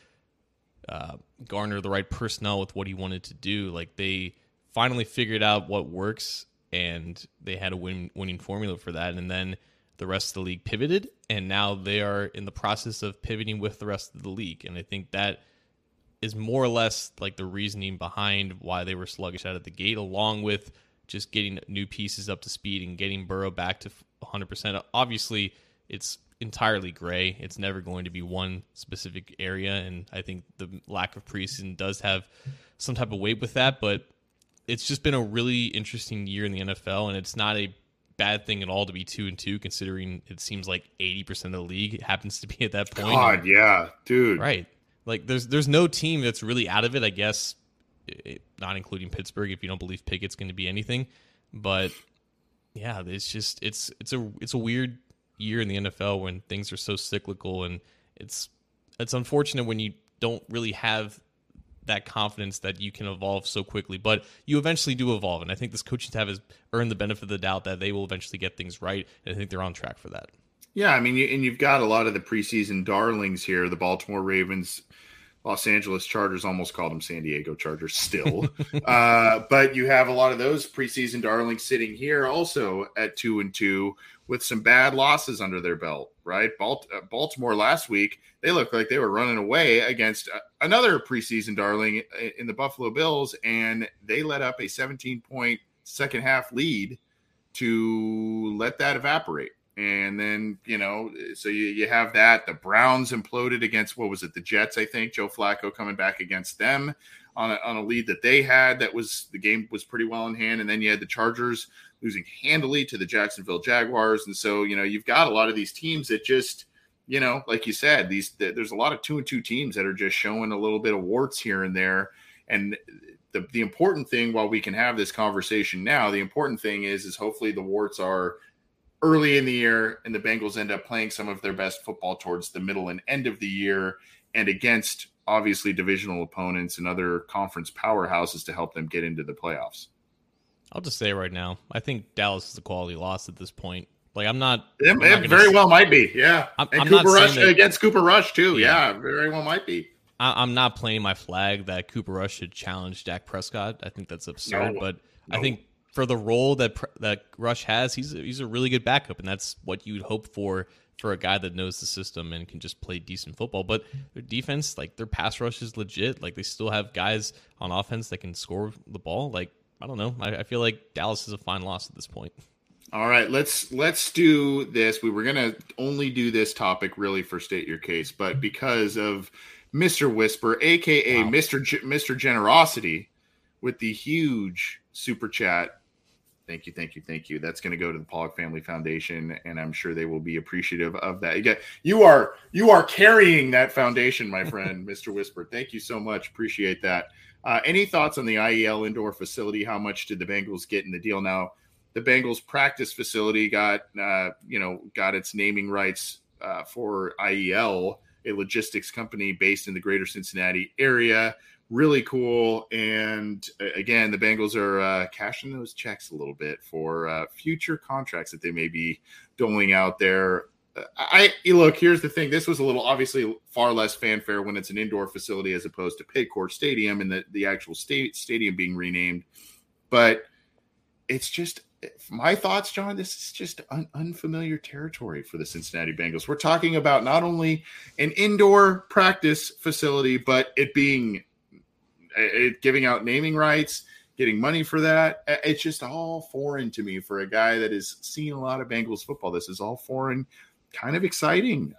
S3: garner the right personnel with what he wanted to do, like they finally figured out what works, and they had a winning formula for that. And then the rest of the league pivoted, and now they are in the process of pivoting with the rest of the league. And I think that is more or less like the reasoning behind why they were sluggish out of the gate, along with just getting new pieces up to speed and getting Burrow back to 100%. Obviously, it's entirely gray. It's never going to be one specific area, and I think the lack of preseason does have some type of weight with that, but it's just been a really interesting year in the NFL, and it's not a bad thing at all to be 2-2, considering it seems like 80% of the league happens to be at that point.
S2: God, yeah, dude.
S3: Right. Like, there's no team that's really out of it, I guess, not including Pittsburgh, if you don't believe Pickett's going to be anything. But, yeah, it's just it's a weird year in the NFL when things are so cyclical, and it's unfortunate when you don't really have that confidence that you can evolve so quickly, but you eventually do evolve. And I think this coaching staff has earned the benefit of the doubt that they will eventually get things right. And I think they're on track for that.
S2: Yeah. I mean, and you've got a lot of the preseason darlings here, the Baltimore Ravens, Los Angeles Chargers, almost called them San Diego Chargers still. But you have a lot of those preseason darlings sitting here also at 2-2 with some bad losses under their belt, right? Baltimore last week, they looked like they were running away against another preseason darling in the Buffalo Bills, and they let up a 17-point second half lead to let that evaporate. And then, so you have that. The Browns imploded against, what was it, the Jets, I think. Joe Flacco coming back against them on a lead that they had. The game was pretty well in hand. And then you had the Chargers losing handily to the Jacksonville Jaguars. And so, you've got a lot of these teams that just, like you said, there's a lot of 2-2 teams that are just showing a little bit of warts here and there. And the important thing, while we can have this conversation now, the important thing is hopefully the warts are early in the year and the Bengals end up playing some of their best football towards the middle and end of the year and against obviously divisional opponents and other conference powerhouses to help them get into the playoffs.
S3: I'll just say right now, I think Dallas is a quality loss at this point. Like, I'm not.
S2: It very well might be. Yeah.
S3: I'm
S2: Cooper
S3: not
S2: Rush
S3: that,
S2: against Cooper Rush too. Yeah, very well might be.
S3: I'm not planting my flag that Cooper Rush should challenge Dak Prescott. I think that's absurd. No. I think for the role that Rush has, he's a really good backup, and that's what you'd hope for a guy that knows the system and can just play decent football. But their defense, like their pass rush is legit. Like they still have guys on offense that can score the ball. Like, I don't know. I feel like Dallas is a fine loss at this point.
S2: All right, let's do this. We were going to only do this topic really for State Your Case, but because of Mr. Whisper, a.k.a. Wow. Mr. Generosity, with the huge super chat. Thank you. That's going to go to the Pollock Family Foundation, and I'm sure they will be appreciative of that. You are carrying that foundation, my friend, Mr. Whisper. Thank you so much. Appreciate that. Any thoughts on the IEL indoor facility? How much did the Bengals get in the deal? Now, the Bengals practice facility got its naming rights for IEL, a logistics company based in the greater Cincinnati area. Really cool. And again, the Bengals are cashing those checks a little bit for future contracts that they may be doling out there. Look, here's the thing. This was a little, obviously, far less fanfare when it's an indoor facility as opposed to Paycor Stadium and the actual stadium being renamed. But it's just my thoughts, John, this is just unfamiliar territory for the Cincinnati Bengals. We're talking about not only an indoor practice facility, but it giving out naming rights, getting money for that. It's just all foreign to me for a guy that has seen a lot of Bengals football. This is all foreign, kind of exciting.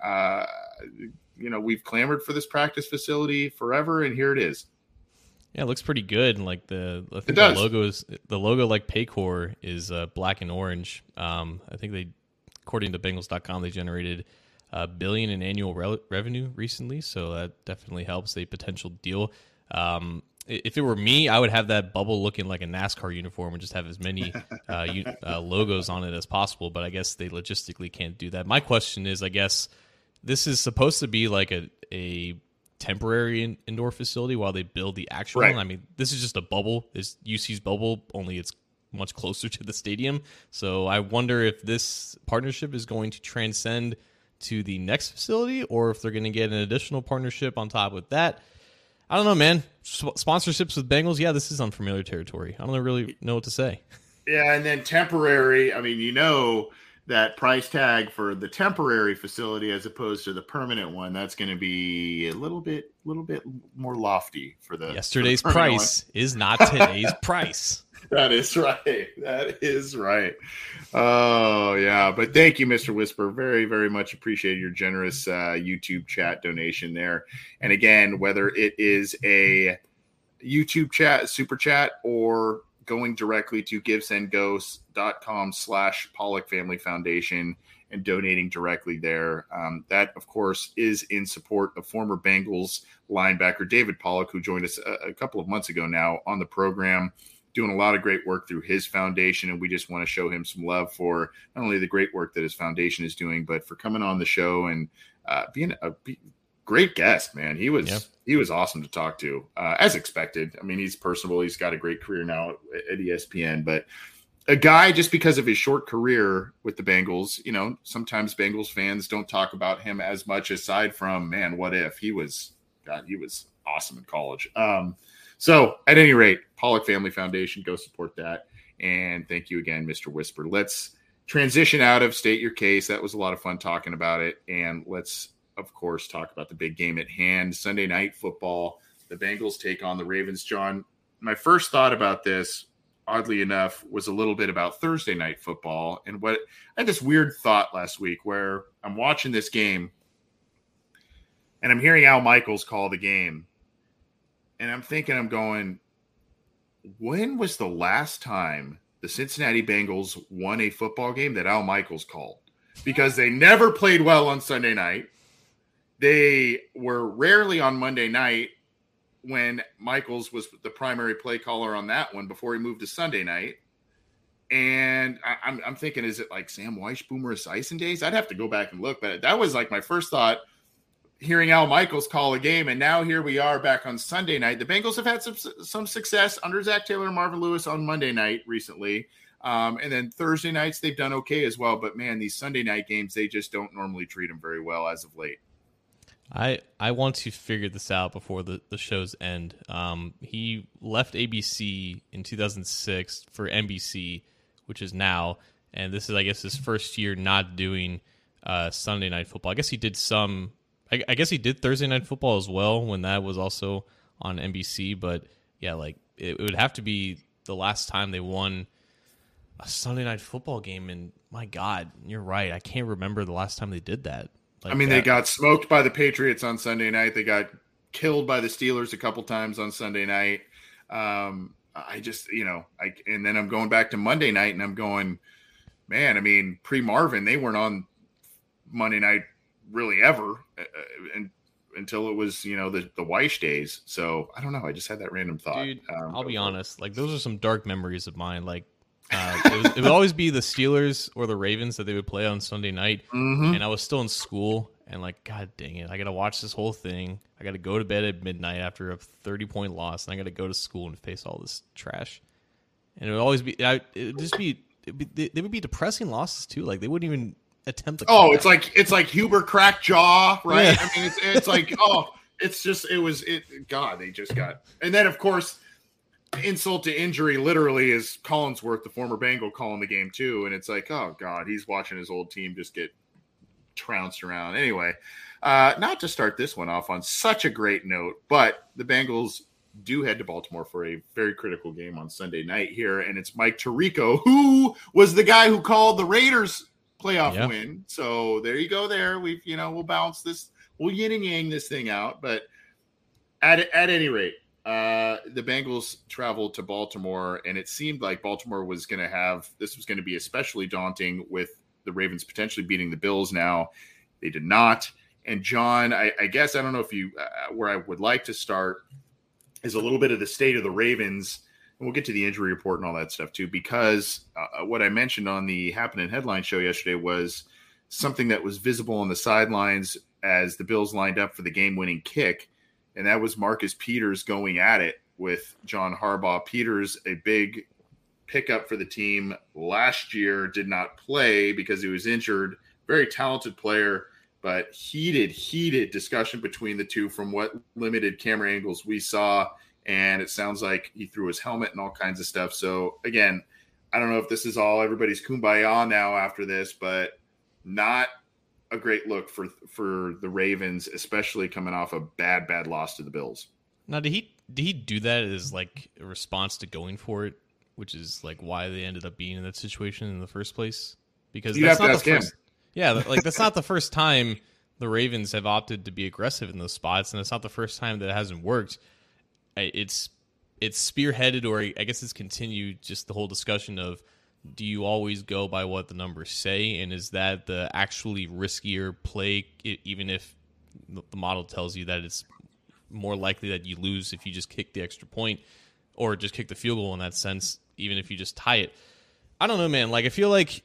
S2: We've clamored for this practice facility forever, and here it is.
S3: Yeah, it looks pretty good. And like the logo like Paycor is black and orange. I think according to Bengals.com, they generated $1 billion in annual revenue recently, so that definitely helps a potential deal. If it were me, I would have that bubble looking like a NASCAR uniform and just have as many logos on it as possible. But I guess they logistically can't do that. My question is, I guess this is supposed to be like a temporary indoor facility while they build the actual one. I mean, this is just a bubble. It's UC's bubble, only it's much closer to the stadium. So I wonder if this partnership is going to transcend to the next facility or if they're going to get an additional partnership on top of that. I don't know, man. Sponsorships with Bengals, yeah, this is unfamiliar territory. I don't really know what to say.
S2: Yeah, and then temporary, I mean, that price tag for the temporary facility as opposed to the permanent one, that's going to be a little bit more lofty for the
S3: yesterday's price is not today's price.
S2: That is right. Oh yeah, but thank you, Mr. Whisper. Very, very much appreciate your generous YouTube chat donation there. And again, whether it is a YouTube chat, super chat, or going directly to givesendgos.com/Pollock Family Foundation and donating directly there. That, of course, is in support of former Bengals linebacker David Pollock, who joined us a couple of months ago now on the program, doing a lot of great work through his foundation. And we just want to show him some love for not only the great work that his foundation is doing, but for coming on the show and being a great guest, man. He was awesome to talk to, as expected. I mean, he's personable. He's got a great career now at ESPN, but a guy, just because of his short career with the Bengals, sometimes Bengals fans don't talk about him as much aside from, man, what if he was awesome in college. So at any rate, Pollock Family Foundation, go support that. And thank you again, Mr. Whisper. Let's transition out of State Your Case. That was a lot of fun talking about it. And let's, of course, talk about the big game at hand, Sunday Night Football. The Bengals take on the Ravens. John, my first thought about this, oddly enough, was a little bit about Thursday Night Football. And I had this weird thought last week where I'm watching this game and I'm hearing Al Michaels call the game. And I'm going, when was the last time the Cincinnati Bengals won a football game that Al Michaels called? Because they never played well on Sunday night. They were rarely on Monday night when Michaels was the primary play caller on that one before he moved to Sunday night. And I'm thinking, is it like Sam Weiss, Boomer Esiason days? I'd have to go back and look, but that was like my first thought, hearing Al Michaels call a game. And now here we are back on Sunday night. The Bengals have had some success under Zach Taylor and Marvin Lewis on Monday night recently. And then Thursday nights, they've done okay as well. But man, these Sunday night games, they just don't normally treat them very well as of late.
S3: I want to figure this out before the show's end. He left ABC in 2006 for NBC, which is now, and this is, I guess, his first year not doing Sunday Night Football. I guess he did I guess he did Thursday Night Football as well when that was also on NBC. But yeah, like it would have to be the last time they won a Sunday Night Football game. And my God, you're right. I can't remember the last time they did that.
S2: They got smoked by the Patriots on Sunday night. They got killed by the Steelers a couple times on Sunday night. And then I'm going back to Monday night and I'm going, man, I mean, pre-Marvin, they weren't on Monday night really ever until it was, the Weish days. So I don't know. I just had that random thought.
S3: Dude, I'll be honest. Like, those are some dark memories of mine. Like, it would always be the Steelers or the Ravens that they would play on Sunday night. Mm-hmm. And I was still in school and like, God dang it, I got to watch this whole thing. I got to go to bed at midnight after a 30-point loss, and I got to go to school and face all this trash. And it would always be, they would be depressing losses too. Like, they wouldn't even attempt to.
S2: Oh, it's like Huber cracked jaw, right? Yeah. I mean, it's like, God, they just got. And then of course, insult to injury literally is Collinsworth, the former Bengal, calling the game too. And it's like, oh God, he's watching his old team just get trounced around. Anyway, not to start this one off on such a great note, but the Bengals do head to Baltimore for a very critical game on Sunday night here. And it's Mike Tirico, who was the guy who called the Raiders playoff win. So there you go there. We'll bounce this, we'll yin and yang this thing out. But at any rate, the Bengals traveled to Baltimore, and it seemed like Baltimore was going to be especially daunting with the Ravens potentially beating the Bills now. They did not. And John, I guess, I don't know if you, where I would like to start is a little bit of the state of the Ravens, and we'll get to the injury report and all that stuff too, because what I mentioned on the Happening Headline show yesterday was something that was visible on the sidelines as the Bills lined up for the game-winning kick. And that was Marcus Peters going at it with John Harbaugh. Peters, a big pickup for the team last year, did not play because he was injured. Very talented player, but heated discussion between the two from what limited camera angles we saw. And it sounds like he threw his helmet and all kinds of stuff. So, again, I don't know if this is all everybody's kumbaya now after this, but not a great look for the Ravens, especially coming off a bad loss to the Bills.
S3: Now, did he do that as like a response to going for it, which is like why they ended up being in that situation in the first place? Because
S2: you have to ask him.
S3: Yeah, like that's not the first time the Ravens have opted to be aggressive in those spots, and it's not the first time that it hasn't worked. It's spearheaded, or I guess it's continued, just the whole discussion of, do you always go by what the numbers say, and is that the actually riskier play, even if the model tells you that it's more likely that you lose if you just kick the extra point or just kick the field goal in that sense, even if you just tie it? I don't know, man. Like, I feel like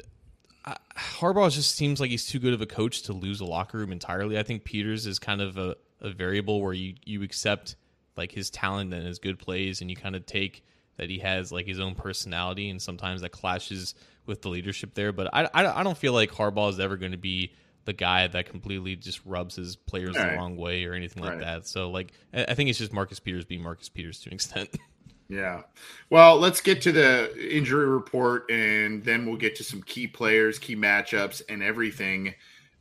S3: Harbaugh just seems like he's too good of a coach to lose a locker room entirely. I think Peters is kind of a variable where you accept like his talent and his good plays, and you kind of take that he has like his own personality, and sometimes that clashes with the leadership there. But I don't feel like Harbaugh is ever going to be the guy that completely just rubs his players the wrong way or anything like that. So like, I think it's just Marcus Peters being Marcus Peters to an extent.
S2: Yeah. Well, let's get to the injury report, and then we'll get to some key players, key matchups, and everything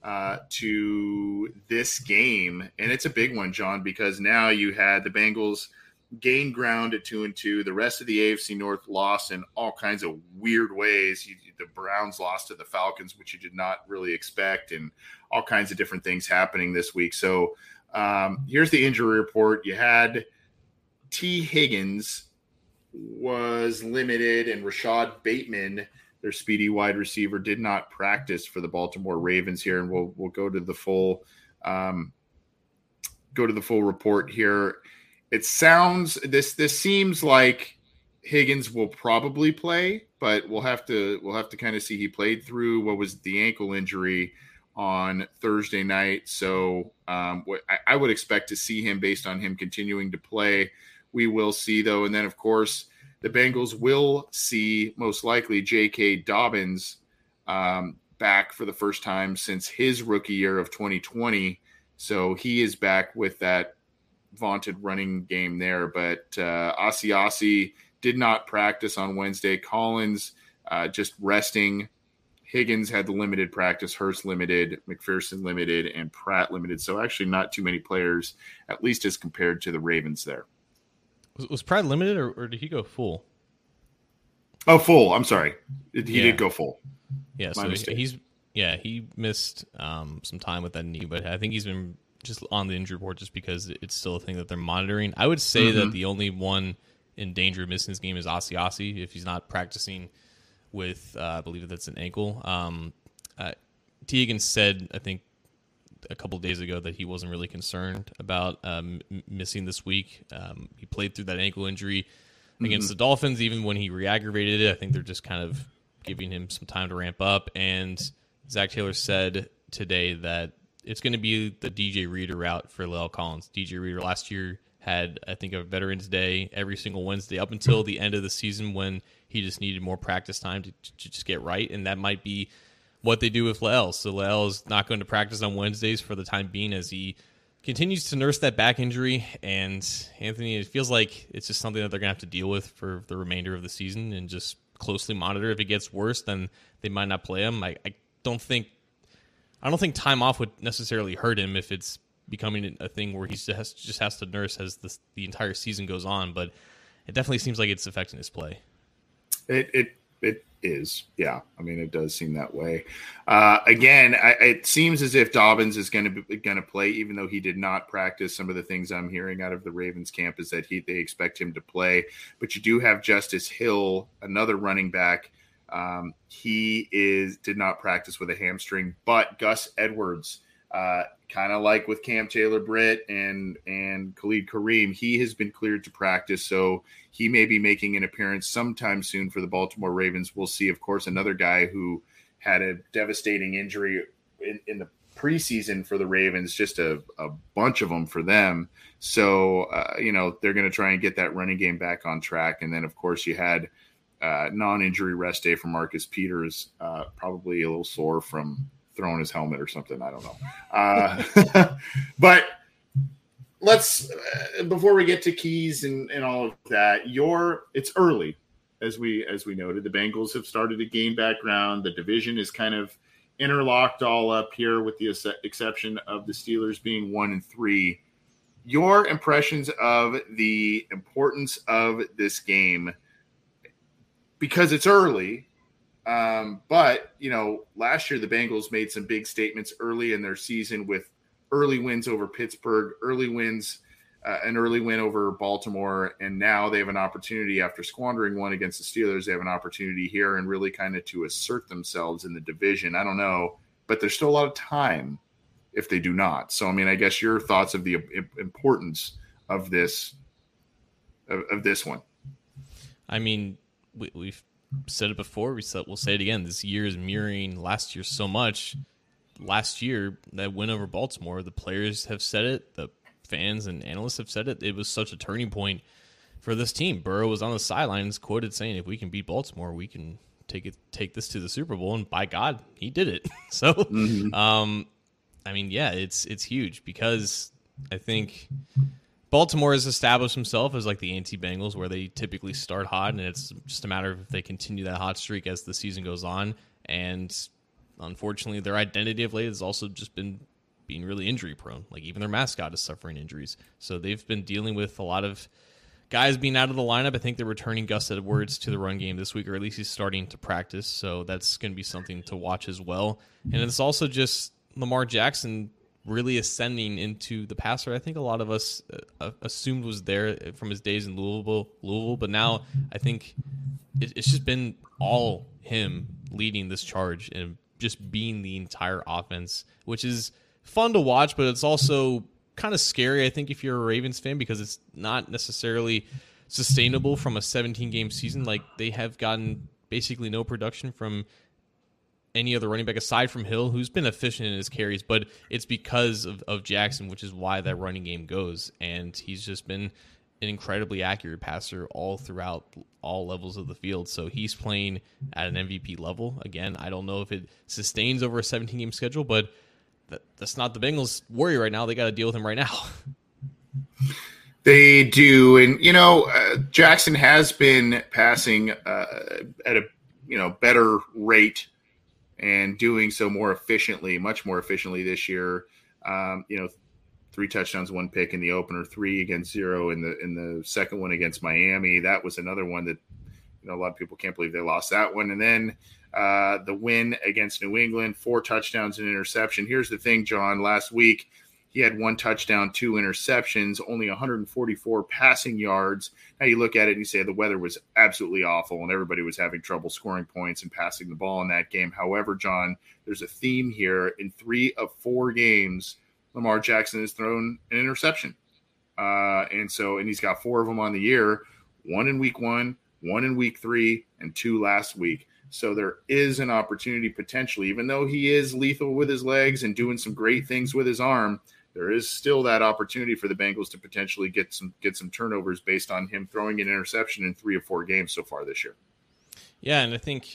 S2: to this game. And it's a big one, John, because now you had the Bengals gain ground at 2-2. The rest of the AFC North lost in all kinds of weird ways. The Browns lost to the Falcons, which you did not really expect, and all kinds of different things happening this week. So here's the injury report. You had T. Higgins was limited, and Rashad Bateman, their speedy wide receiver, did not practice for the Baltimore Ravens here. And we'll go to the full report here. It sounds this seems like Higgins will probably play, but we'll have to kind of see. He played through what was the ankle injury on Thursday night, so I would expect to see him based on him continuing to play. We will see, though. And then, of course, the Bengals will see most likely J.K. Dobbins back for the first time since his rookie year of 2020. So he is back with that vaunted running game there. But Asiasi did not practice on Wednesday. Collins just resting. Higgins had the limited practice, Hurst limited, McPherson limited, and Pratt limited. So actually not too many players, at least as compared to the Ravens there.
S3: Was Pratt limited, or did he go full?
S2: Oh, full. I'm sorry. He did go full.
S3: Yeah, so he missed some time with that knee, but I think he's been just on the injury report just because it's still a thing that they're monitoring. I would say that the only one in danger of missing this game is Asiasi if he's not practicing with, I believe that's an ankle. T. Higgins said, I think, a couple of days ago that he wasn't really concerned about missing this week. He played through that ankle injury against the Dolphins. Even when he re-aggravated it, I think they're just kind of giving him some time to ramp up. And Zach Taylor said today that it's going to be the DJ Reader route for La'el Collins. DJ Reader last year had, I think, a Veterans Day every single Wednesday up until the end of the season when he just needed more practice time to just get right. And that might be what they do with La'el. So La'el is not going to practice on Wednesdays for the time being as he continues to nurse that back injury, and Anthony, it feels like it's just something that they're going to have to deal with for the remainder of the season and just closely monitor. If it gets worse, then they might not play him. I don't think time off would necessarily hurt him if it's becoming a thing where he just has to nurse as the entire season goes on, but it definitely seems like it's affecting his play.
S2: It is. Yeah. I mean, it does seem that way. Again, it seems as if Dobbins is going to play, even though he did not practice. Some of the things I'm hearing out of the Ravens camp is that they expect him to play, but you do have Justice Hill, another running back. He did not practice with a hamstring, but Gus Edwards, kind of like with Cam Taylor-Britt and Khalid Kareem, he has been cleared to practice, so he may be making an appearance sometime soon for the Baltimore Ravens. We'll see. Of course, another guy who had a devastating injury in the preseason for the Ravens, just a bunch of them for them. So, they're going to try and get that running game back on track. And then, of course, you had non-injury rest day for Marcus Peters, probably a little sore from throwing his helmet or something. I don't know. But let's, before we get to keys and all of that, it's early, as we noted. The Bengals have started to gain back ground. The division is kind of interlocked all up here, with the exception of the Steelers being 1-3. Your impressions of the importance of this game, because it's early. But, last year the Bengals made some big statements early in their season with early wins over Pittsburgh, an early win over Baltimore, and now they have an opportunity after squandering one against the Steelers. They have an opportunity here and really kind of to assert themselves in the division. I don't know, but there's still a lot of time if they do not. So, I mean, I guess your thoughts of the importance of this one. I
S3: mean, we've said it before. We'll say it again. This year is mirroring last year so much. Last year, that win over Baltimore, the players have said it, the fans and analysts have said it. It was such a turning point for this team. Burrow was on the sidelines, quoted saying, "If we can beat Baltimore, we can take this to the Super Bowl." And by God, he did it. So, I mean, yeah, it's huge, because I think Baltimore has established himself as like the anti-Bengals, where they typically start hot, and it's just a matter of if they continue that hot streak as the season goes on. And unfortunately, their identity of late has also just been being really injury prone. Like, even their mascot is suffering injuries. So they've been dealing with a lot of guys being out of the lineup. I think they're returning Gus Edwards to the run game this week, or at least he's starting to practice. So that's going to be something to watch as well. And it's also just Lamar Jackson really ascending into the passer. I think a lot of us assumed was there from his days in Louisville, but now I think it's just been all him leading this charge and just being the entire offense, which is fun to watch, but it's also kind of scary, I think, if you're a Ravens fan, because it's not necessarily sustainable from a 17-game season. Like, they have gotten basically no production from any other running back aside from Hill, who's been efficient in his carries, but it's because of Jackson, which is why that running game goes. And he's just been an incredibly accurate passer all throughout all levels of the field. So he's playing at an MVP level. Again, I don't know if it sustains over a 17-game schedule, but that's not the Bengals' worry right now. They got to deal with him right now.
S2: They do. And, Jackson has been passing at a, better rate and doing so more efficiently, much more efficiently this year. 3 touchdowns, 1 pick in the opener, 3 against 0 in the second one against Miami. That was another one that, a lot of people can't believe they lost that one. And then the win against New England, 4 touchdowns and interception. Here's the thing, John. Last week, he had 1 touchdown, 2 interceptions, only 144 passing yards. Now you look at it and you say the weather was absolutely awful and everybody was having trouble scoring points and passing the ball in that game. However, John, there's a theme here. In 3 of 4 games, Lamar Jackson has thrown an interception. And he's got 4 of them on the year, 1 in week 1, 1 in week 3, and 2 last week. So there is an opportunity potentially, even though he is lethal with his legs and doing some great things with his arm, there is still that opportunity for the Bengals to potentially get some turnovers based on him throwing an interception in 3 of 4 games so far this year.
S3: Yeah, and I think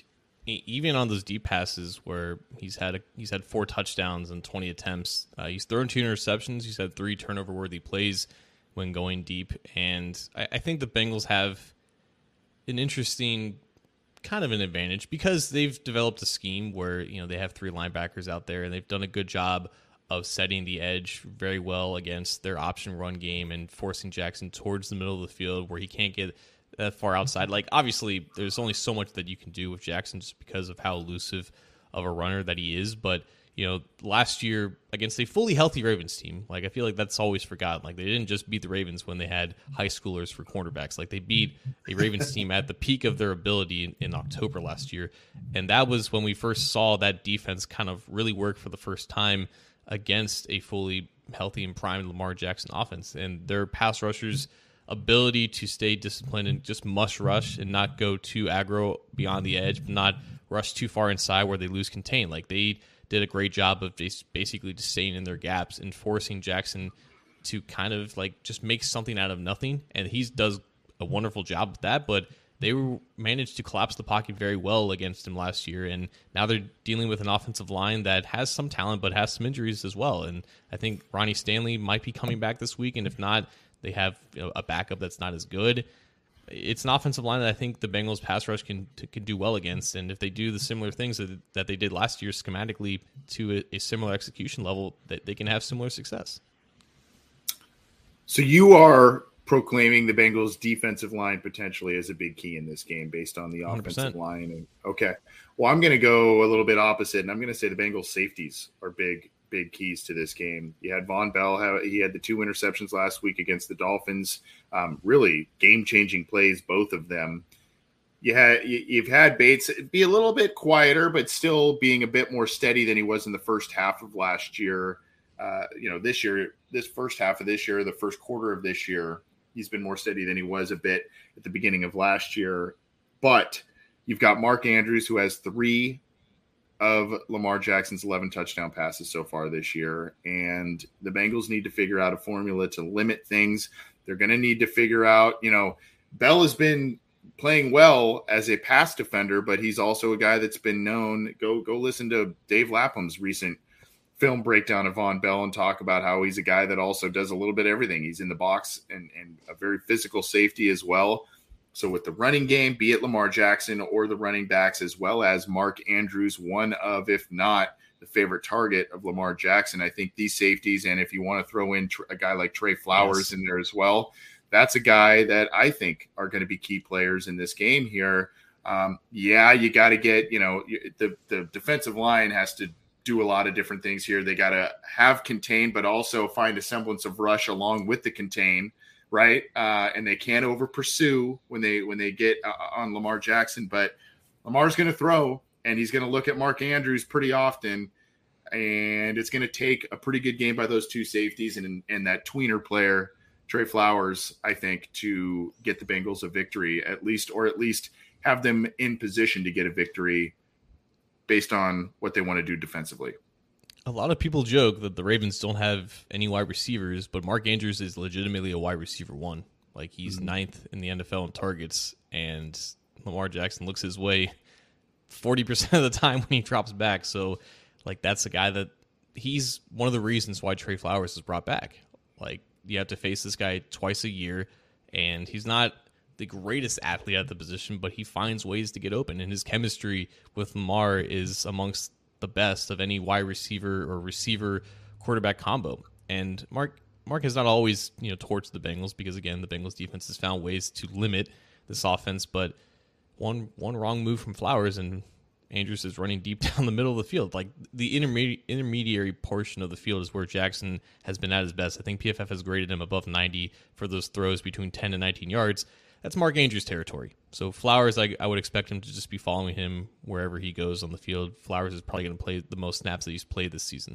S3: even on those deep passes where he's had 4 touchdowns and 20 attempts, he's thrown 2 interceptions. He's had 3 turnover-worthy plays when going deep, and I think the Bengals have an interesting kind of an advantage because they've developed a scheme where they have 3 linebackers out there, and they've done a good job of setting the edge very well against their option run game and forcing Jackson towards the middle of the field where he can't get that far outside. Like, obviously, there's only so much that you can do with Jackson just because of how elusive of a runner that he is. But, last year against a fully healthy Ravens team, like, I feel like that's always forgotten. Like, they didn't just beat the Ravens when they had high schoolers for cornerbacks. Like, they beat a Ravens team at the peak of their ability in October last year. And that was when we first saw that defense kind of really work for the first time against a fully healthy and primed Lamar Jackson offense. And their pass rushers' ability to stay disciplined and just must rush and not go too aggro beyond the edge, but not rush too far inside where they lose contain. Like, they did a great job of basically just staying in their gaps and forcing Jackson to kind of like just make something out of nothing. And he does a wonderful job with that, but they managed to collapse the pocket very well against him last year, and now they're dealing with an offensive line that has some talent but has some injuries as well. And I think Ronnie Stanley might be coming back this week, and if not, they have a backup that's not as good. It's an offensive line that I think the Bengals pass rush can do well against, and if they do the similar things that they did last year schematically to a similar execution level, that they can have similar success.
S2: So you are proclaiming the Bengals defensive line potentially as a big key in this game based on the offensive
S3: 100%.
S2: line. And okay. Well, I'm going to go a little bit opposite, and I'm going to say the Bengals safeties are big keys to this game. You had Von Bell. He had the 2 interceptions last week against the Dolphins. Really game-changing plays, both of them. You've had Bates be a little bit quieter, but still being a bit more steady than he was in the first half of last year. This first half of this year, the first quarter of this year, he's been more steady than he was a bit at the beginning of last year. But you've got Mark Andrews, who has 3 of Lamar Jackson's 11 touchdown passes so far this year. And the Bengals need to figure out a formula to limit things. They're going to need to figure out, Bell has been playing well as a pass defender, but he's also a guy that's been known. Go listen to Dave Lapham's recent film breakdown of Von Bell and talk about how he's a guy that also does a little bit of everything. He's in the box and a very physical safety as well. So with the running game, be it Lamar Jackson or the running backs, as well as Mark Andrews, one of, if not the favorite target of Lamar Jackson, I think these safeties, and if you want to throw in a guy like Trey Flowers in there as well, that's a guy that I think are going to be key players in this game here. You got to get, the defensive line has to do a lot of different things here. They got to have contain, but also find a semblance of rush along with the contain, right? And they can't over pursue when they get on Lamar Jackson, but Lamar's going to throw, and he's going to look at Mark Andrews pretty often, and it's going to take a pretty good game by those 2 safeties and that tweener player, Trey Flowers, I think, to get the Bengals a victory, at least have them in position to get a victory based on what they want to do defensively.
S3: A lot of people joke that the Ravens don't have any wide receivers, but Mark Andrews is legitimately a wide receiver 1. Like, he's 9th in the NFL in targets, and Lamar Jackson looks his way 40% of the time when he drops back. So, like, that's a guy that he's one of the reasons why Trey Flowers is brought back. Like, you have to face this guy twice a year, and he's not the greatest athlete at the position, but he finds ways to get open, and his chemistry with Lamar is amongst the best of any wide receiver or receiver quarterback combo. And Mark has not always, torched the Bengals because, again, the Bengals defense has found ways to limit this offense, but one wrong move from Flowers and Andrews is running deep down the middle of the field. Like, the intermediary portion of the field is where Jackson has been at his best. I think PFF has graded him above 90 for those throws between 10 and 19 yards. That's Mark Andrews' territory. So Flowers, I would expect him to just be following him wherever he goes on the field. Flowers is probably going to play the most snaps that he's played this season.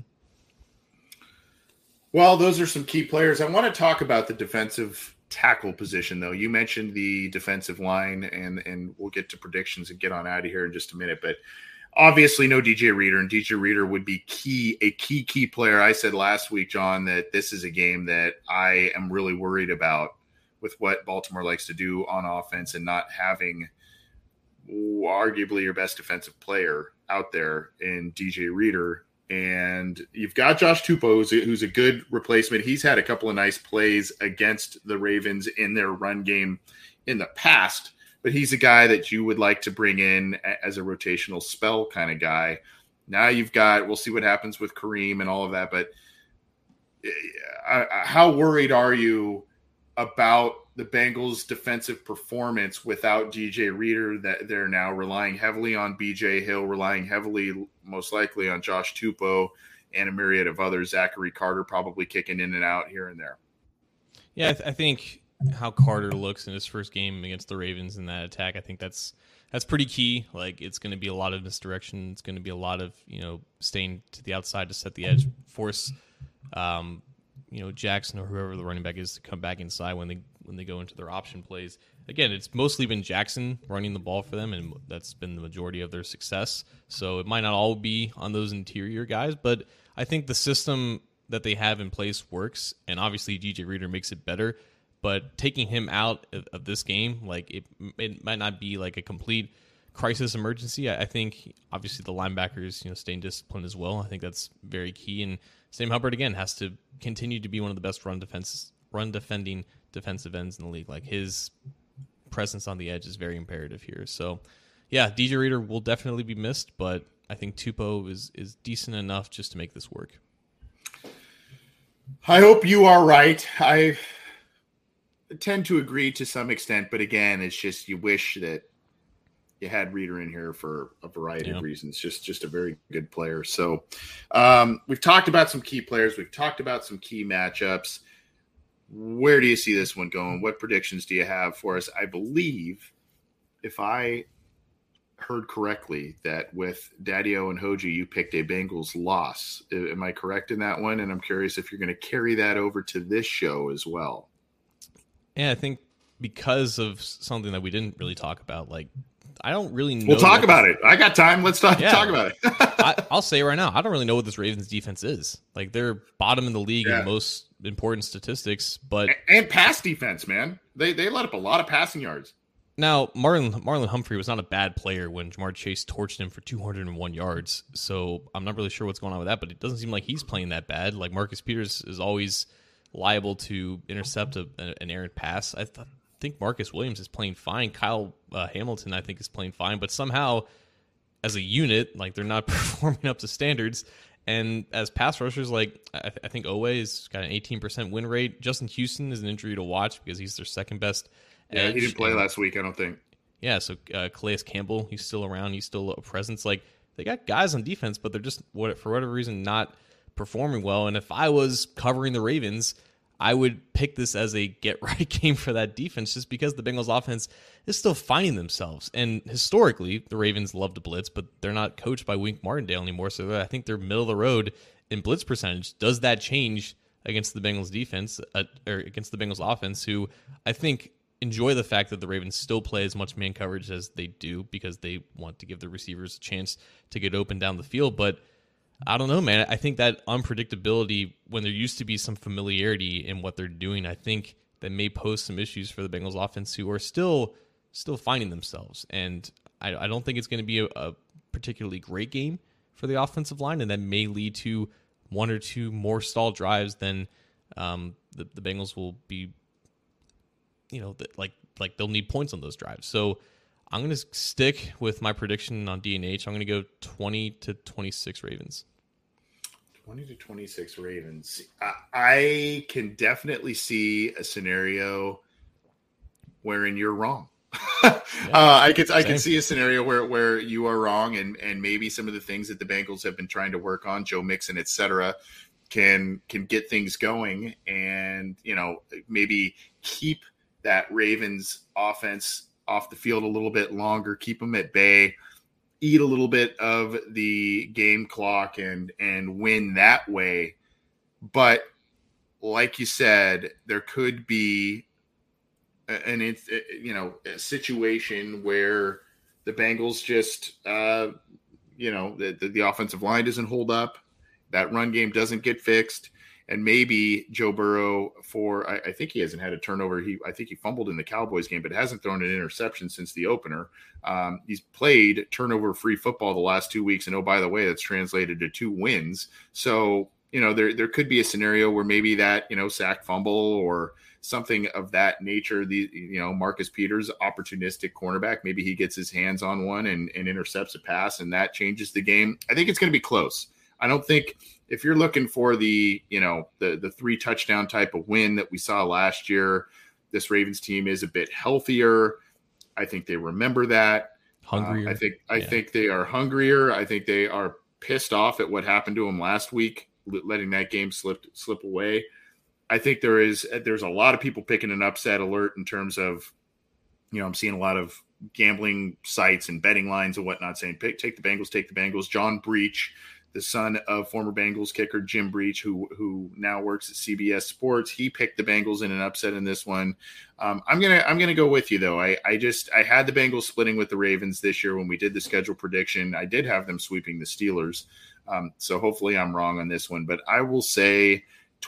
S2: Well, those are some key players. I want to talk about the defensive tackle position, though. You mentioned the defensive line, and we'll get to predictions and get on out of here in just a minute. But obviously no DJ Reader, and DJ Reader would be a key player. I said last week, John, that this is a game that I am really worried about with what Baltimore likes to do on offense and not having arguably your best defensive player out there in DJ Reader. And you've got Josh Tupou, who's a good replacement. He's had a couple of nice plays against the Ravens in their run game in the past, but he's a guy that you would like to bring in as a rotational spell kind of guy. Now you've got, we'll see what happens with Kareem and all of that, but how worried are you about the Bengals' defensive performance without DJ Reader, that they're now relying heavily on BJ Hill, relying heavily, most likely, on Josh Tupou and a myriad of others, Zachary Carter probably kicking in and out here and there?
S3: Yeah, I think how Carter looks in his first game against the Ravens in that attack, I think that's pretty key. Like, it's going to be a lot of misdirection. It's going to be a lot of, staying to the outside to set the edge, force Jackson or whoever the running back is to come back inside when they go into their option plays. Again, it's mostly been Jackson running the ball for them, and that's been the majority of their success. So it might not all be on those interior guys, but I think the system that they have in place works, and obviously DJ Reader makes it better. But taking him out of this game, like it might not be like a complete crisis emergency. I think obviously the linebackers, staying disciplined as well. I think that's very key. And Sam Hubbard again has to continue to be one of the best run defending defensive ends in the league. Like, his presence on the edge is very imperative here. So yeah, DJ Reader will definitely be missed, but I think Tupou is decent enough just to make this work.
S2: I hope you are right. I tend to agree to some extent, but again, it's just you wish that you had Reader in here for a variety of reasons. Just a very good player. So we've talked about some key players. We've talked about some key matchups. Where do you see this one going? What predictions do you have for us? I believe, if I heard correctly, that with Daddy-O and Hoji, you picked a Bengals loss. Am I correct in that one? And I'm curious if you're going to carry that over to this show as well.
S3: Yeah, I think because of something that we didn't really talk about, like, I don't really know.
S2: We'll talk about it. I got time. Let's talk about
S3: it. I'll say right now, I don't really know what this Ravens defense is. Like, they're bottom in the league in most important statistics, but
S2: and pass defense, man. They let up a lot of passing yards.
S3: Now, Marlon Humphrey was not a bad player when Ja'Marr Chase torched him for 201 yards. So I'm not really sure what's going on with that, but it doesn't seem like he's playing that bad. Like, Marcus Peters is always liable to intercept an errant pass. I think Marcus Williams is playing fine. Kyle Hamilton, I think, is playing fine. But somehow, as a unit, like, they're not performing up to standards. And as pass rushers, like, I think Owe has got an 18% win rate. Justin Houston is an injury to watch because he's their second best edge.
S2: He didn't play last week, I don't think.
S3: Yeah, so Calais Campbell, he's still around. He's still a presence. Like, they got guys on defense, but they're just, for whatever reason, not performing well. And if I was covering the Ravens, I would pick this as a get-right game for that defense just because the Bengals offense is still finding themselves. And historically, the Ravens love to blitz, but they're not coached by Wink Martindale anymore, so I think they're middle of the road in blitz percentage. Does that change against the Bengals defense, or against the Bengals offense, who I think enjoy the fact that the Ravens still play as much man coverage as they do because they want to give the receivers a chance to get open down the field, but I don't know, man. I think that unpredictability, when there used to be some familiarity in what they're doing, I think that may pose some issues for the Bengals offense, who are still finding themselves. And I don't think it's going to be a particularly great game for the offensive line, and that may lead to one or two more stalled drives than the Bengals will be, like they'll need points on those drives. So I'm going to stick with my prediction on DNH. I'm going to go 20-26 Ravens.
S2: 20-26 Ravens. I can definitely see a scenario wherein you're wrong. I can see a scenario where you are wrong, and maybe some of the things that the Bengals have been trying to work on, Joe Mixon, et cetera, can get things going, and maybe keep that Ravens offense off the field a little bit longer, keep them at bay, eat a little bit of the game clock, and win that way. But like you said, there could be a situation where the Bengals just, the offensive line doesn't hold up, that run game doesn't get fixed, and maybe Joe Burrow I think he hasn't had a turnover. I think he fumbled in the Cowboys game, but hasn't thrown an interception since the opener. He's played turnover-free football the last 2 weeks, and oh, by the way, that's translated to 2 wins. So, there could be a scenario where maybe that, sack fumble or something of that nature. Marcus Peters, opportunistic cornerback, maybe he gets his hands on one and intercepts a pass, and that changes the game. I think it's going to be close. I don't think if you're looking for the 3 touchdown type of win that we saw last year, this Ravens team is a bit healthier. I think they remember that.
S3: Hungrier.
S2: I think they are hungrier. I think they are pissed off at what happened to them last week, letting that game slip away. I think there's a lot of people picking an upset alert in terms of, I'm seeing a lot of gambling sites and betting lines and whatnot saying, take the Bengals. John Breach, the son of former Bengals kicker Jim Breach, who now works at CBS Sports, he picked the Bengals in an upset in this one. I'm gonna go with you though. I had the Bengals splitting with the Ravens this year when we did the schedule prediction. I did have them sweeping the Steelers, so hopefully I'm wrong on this one. But I will say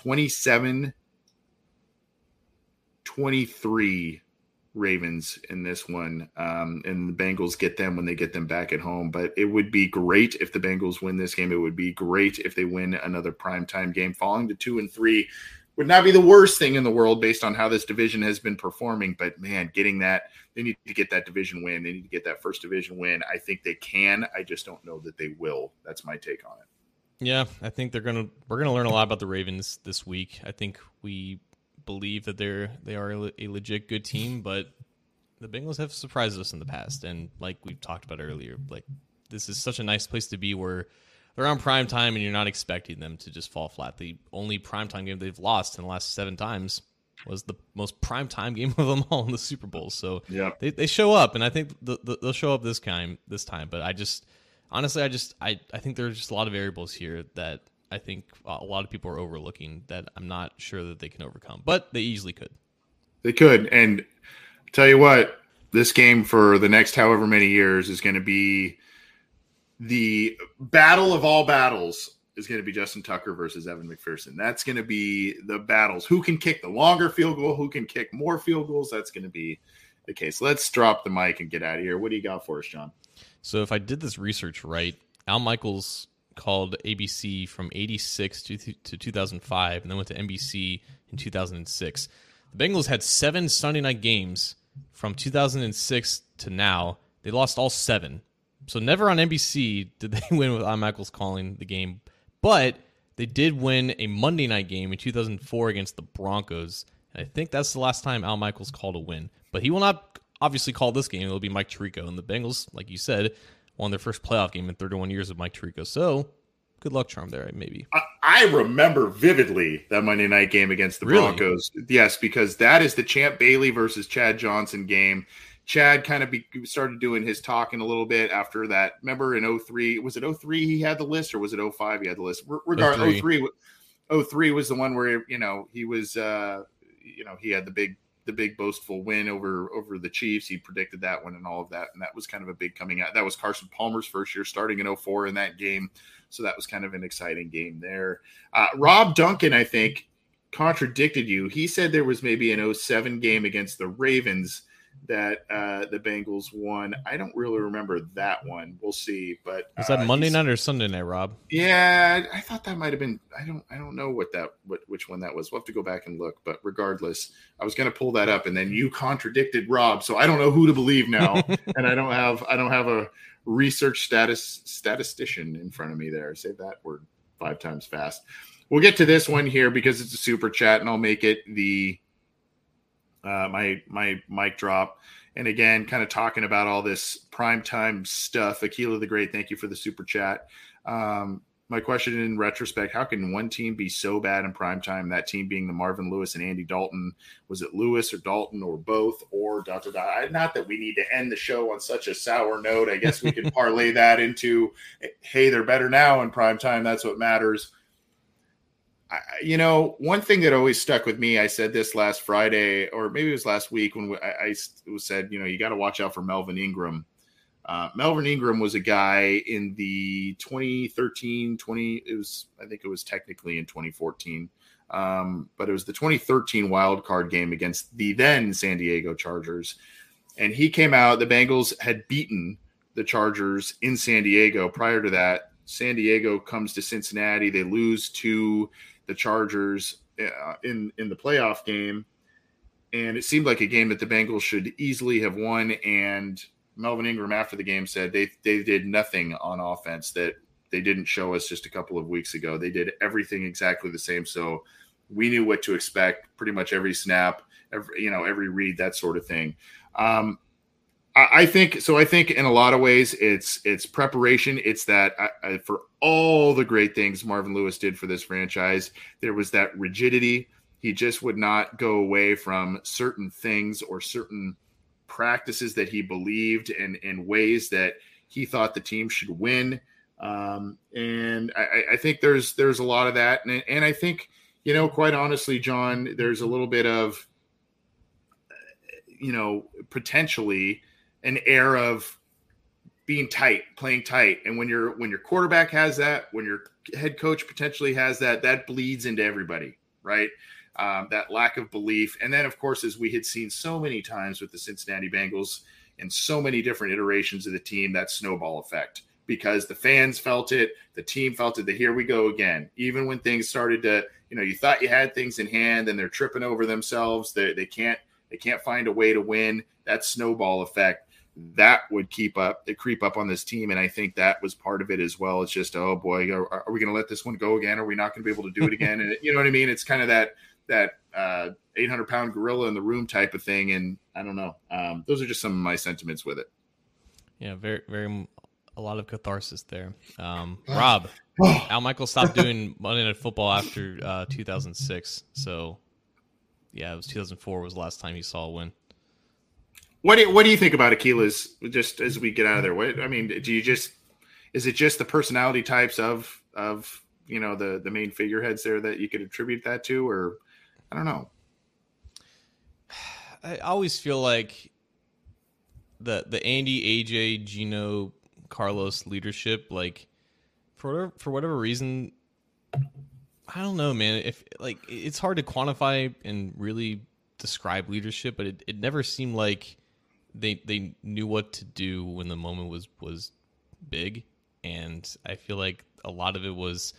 S2: 27-23 Ravens in this one, and the Bengals get them when they get them back at home. But it would be great if the Bengals win this game. It would be great if they win another primetime game. Falling to 2-3 would not be the worst thing in the world based on how this division has been performing. But man, they need to get that division win. They need to get that first division win. I think they can. I just don't know that they will. That's my take on it.
S3: Yeah, I think we're gonna learn a lot about the Ravens this week. I think we believe that they are a legit good team, but the Bengals have surprised us in the past, and like we've talked about earlier, like this is such a nice place to be where they're on prime time and you're not expecting them to just fall flat. The only primetime game they've lost in the last 7 times was the most primetime game of them all in the Super Bowl. So
S2: yeah,
S3: they show up, and I think they'll show up this time. But I think there's just a lot of variables here that I think a lot of people are overlooking that I'm not sure that they can overcome, but they easily could.
S2: They could. And tell you what, this game for the next however many years is going to be the battle of all battles. Is going to be Justin Tucker versus Evan McPherson. That's going to be the battles. Who can kick the longer field goal? Who can kick more field goals? That's going to be the case. Let's drop the mic and get out of here. What do you got for us, John?
S3: So if I did this research right, Al Michaels called ABC from 86 to 2005 and then went to NBC in 2006. The Bengals had 7 Sunday night games from 2006 to now. They lost all 7. So never on NBC did they win with Al Michaels calling the game, but they did win a Monday night game in 2004 against the Broncos. And I think that's the last time Al Michaels called a win. But he will not obviously call this game. It'll be Mike Tirico. And the Bengals, like you said, won their first playoff game in 31 years with Mike Tirico. So good luck charm there, maybe.
S2: I remember vividly that Monday night game against the Broncos. Yes, because that is the Champ Bailey versus Chad Johnson game. Chad kind of started doing his talking a little bit after that. Remember in 03, was it 03 he had the list, or was it 05 he had the list? Regardless, 03 was the one where, he was, he had the big boastful win over the Chiefs. He predicted that one and all of that. And that was kind of a big coming out. That was Carson Palmer's first year starting in 04 in that game. So that was kind of an exciting game there. Rob Duncan, I think, contradicted you. He said there was maybe an 07 game against the Ravens that the Bengals won. I don't really remember that one. We'll see. But
S3: was that Monday night or Sunday night, Rob?
S2: Yeah, I thought that might have been. I don't know which one that was. We'll have to go back and look. But regardless, I was going to pull that up, and then you contradicted Rob, so I don't know who to believe now. And I don't have a research statistician in front of me there. Say that word 5 times fast. We'll get to this one here because it's a super chat, and I'll make it the my mic drop. And again, kind of talking about all this primetime stuff. Aquila the Great, thank you for the super chat. My question in retrospect, how can one team be so bad in primetime? That team being the Marvin Lewis and Andy Dalton. Was it Lewis or Dalton or both or ... Not that we need to end the show on such a sour note. I guess we can parlay that into, hey, they're better now in primetime. That's what matters. One thing that always stuck with me, I said this last Friday, or maybe it was last week when I said, you got to watch out for Melvin Ingram Melvin Ingram was a guy in the 2013, I think it was technically in 2014, but it was the 2013 wild card game against the then San Diego Chargers. And he came out, the Bengals had beaten the Chargers in San Diego. Prior to that, San Diego comes to Cincinnati. They lose to the Chargers in the playoff game. And it seemed like a game that the Bengals should easily have won. And Melvin Ingram after the game said they did nothing on offense that they didn't show us just a couple of weeks ago. They did everything exactly the same. So we knew what to expect pretty much every snap, every read, that sort of thing. I think in a lot of ways it's preparation. It's that for all the great things Marvin Lewis did for this franchise, there was that rigidity. He just would not go away from certain things or certain practices that he believed in ways that he thought the team should win. And I think there's a lot of that. And I think, quite honestly, John, there's a little bit of, potentially an air of being tight, playing tight. And when your quarterback has that, when your head coach potentially has that, that bleeds into everybody, right? That lack of belief. And then, of course, as we had seen so many times with the Cincinnati Bengals and so many different iterations of the team, that snowball effect, because the fans felt it, the team felt it, that here we go again. Even when things started to, you thought you had things in hand and they're tripping over themselves, they can't find a way to win. That snowball effect, that would creep up on this team. And I think that was part of it as well. It's just, oh boy, are we going to let this one go again? Are we not going to be able to do it again? And you know what I mean? It's kind of that 800-pound gorilla in the room type of thing. And I don't know. Those are just some of my sentiments with it.
S3: Yeah, very, very, a lot of catharsis there. Rob, Al Michaels stopped doing Monday Night Football after 2006. So, yeah, it was 2004 was the last time he saw a win.
S2: What do you think about Aquiles, just as we get out of there? Is it just the personality types of the main figureheads there that you could attribute that to, or I don't know.
S3: I always feel like the Andy, AJ, Gino, Carlos leadership, like for whatever reason, I don't know, man. If it's hard to quantify and really describe leadership, but it never seemed like they knew what to do when the moment was big, and I feel like a lot of it was.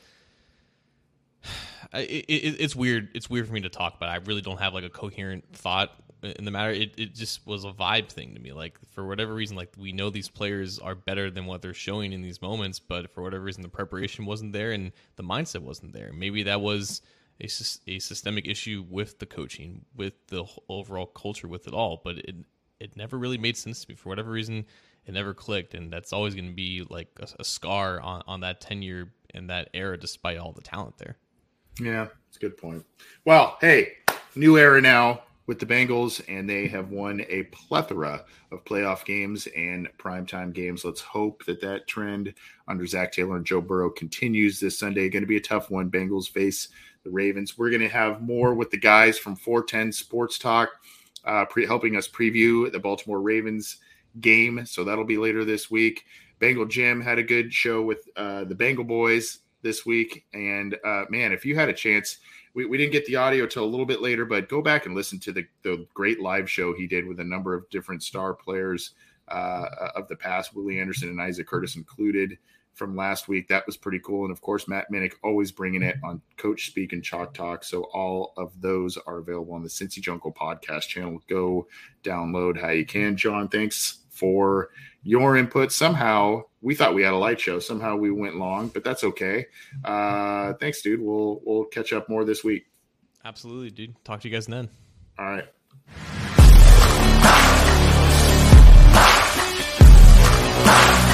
S3: It's weird. It's weird for me to talk, but I really don't have like a coherent thought in the matter. It just was a vibe thing to me. Like for whatever reason, like we know these players are better than what they're showing in these moments, but for whatever reason, the preparation wasn't there and the mindset wasn't there. Maybe that was a systemic issue with the coaching, with the overall culture, with it all. But it never really made sense to me. For whatever reason, it never clicked, and that's always going to be like a scar on that tenure and that era, despite all the talent there.
S2: Yeah, that's a good point. Well, hey, new era now with the Bengals, and they have won a plethora of playoff games and primetime games. Let's hope that trend under Zach Taylor and Joe Burrow continues this Sunday. Going to be a tough one. Bengals face the Ravens. We're going to have more with the guys from 410 Sports Talk helping us preview the Baltimore Ravens game. So that'll be later this week. Bengal Jim had a good show with the Bengal boys this week. And man, if you had a chance, we didn't get the audio till a little bit later, but go back and listen to the great live show he did with a number of different star players of the past, Willie Anderson and Isaac Curtis included, from last week. That was pretty cool. And of course, Matt Minnick always bringing it on Coach Speak and Chalk Talk. So all of those are available on the Cincy Jungle podcast channel. Go download how you can. John, thanks for your input. Somehow we thought we had a light show. Somehow we went long, but that's okay. Thanks, dude. We'll catch up more this week.
S3: Absolutely, dude. Talk to you guys then.
S2: All right.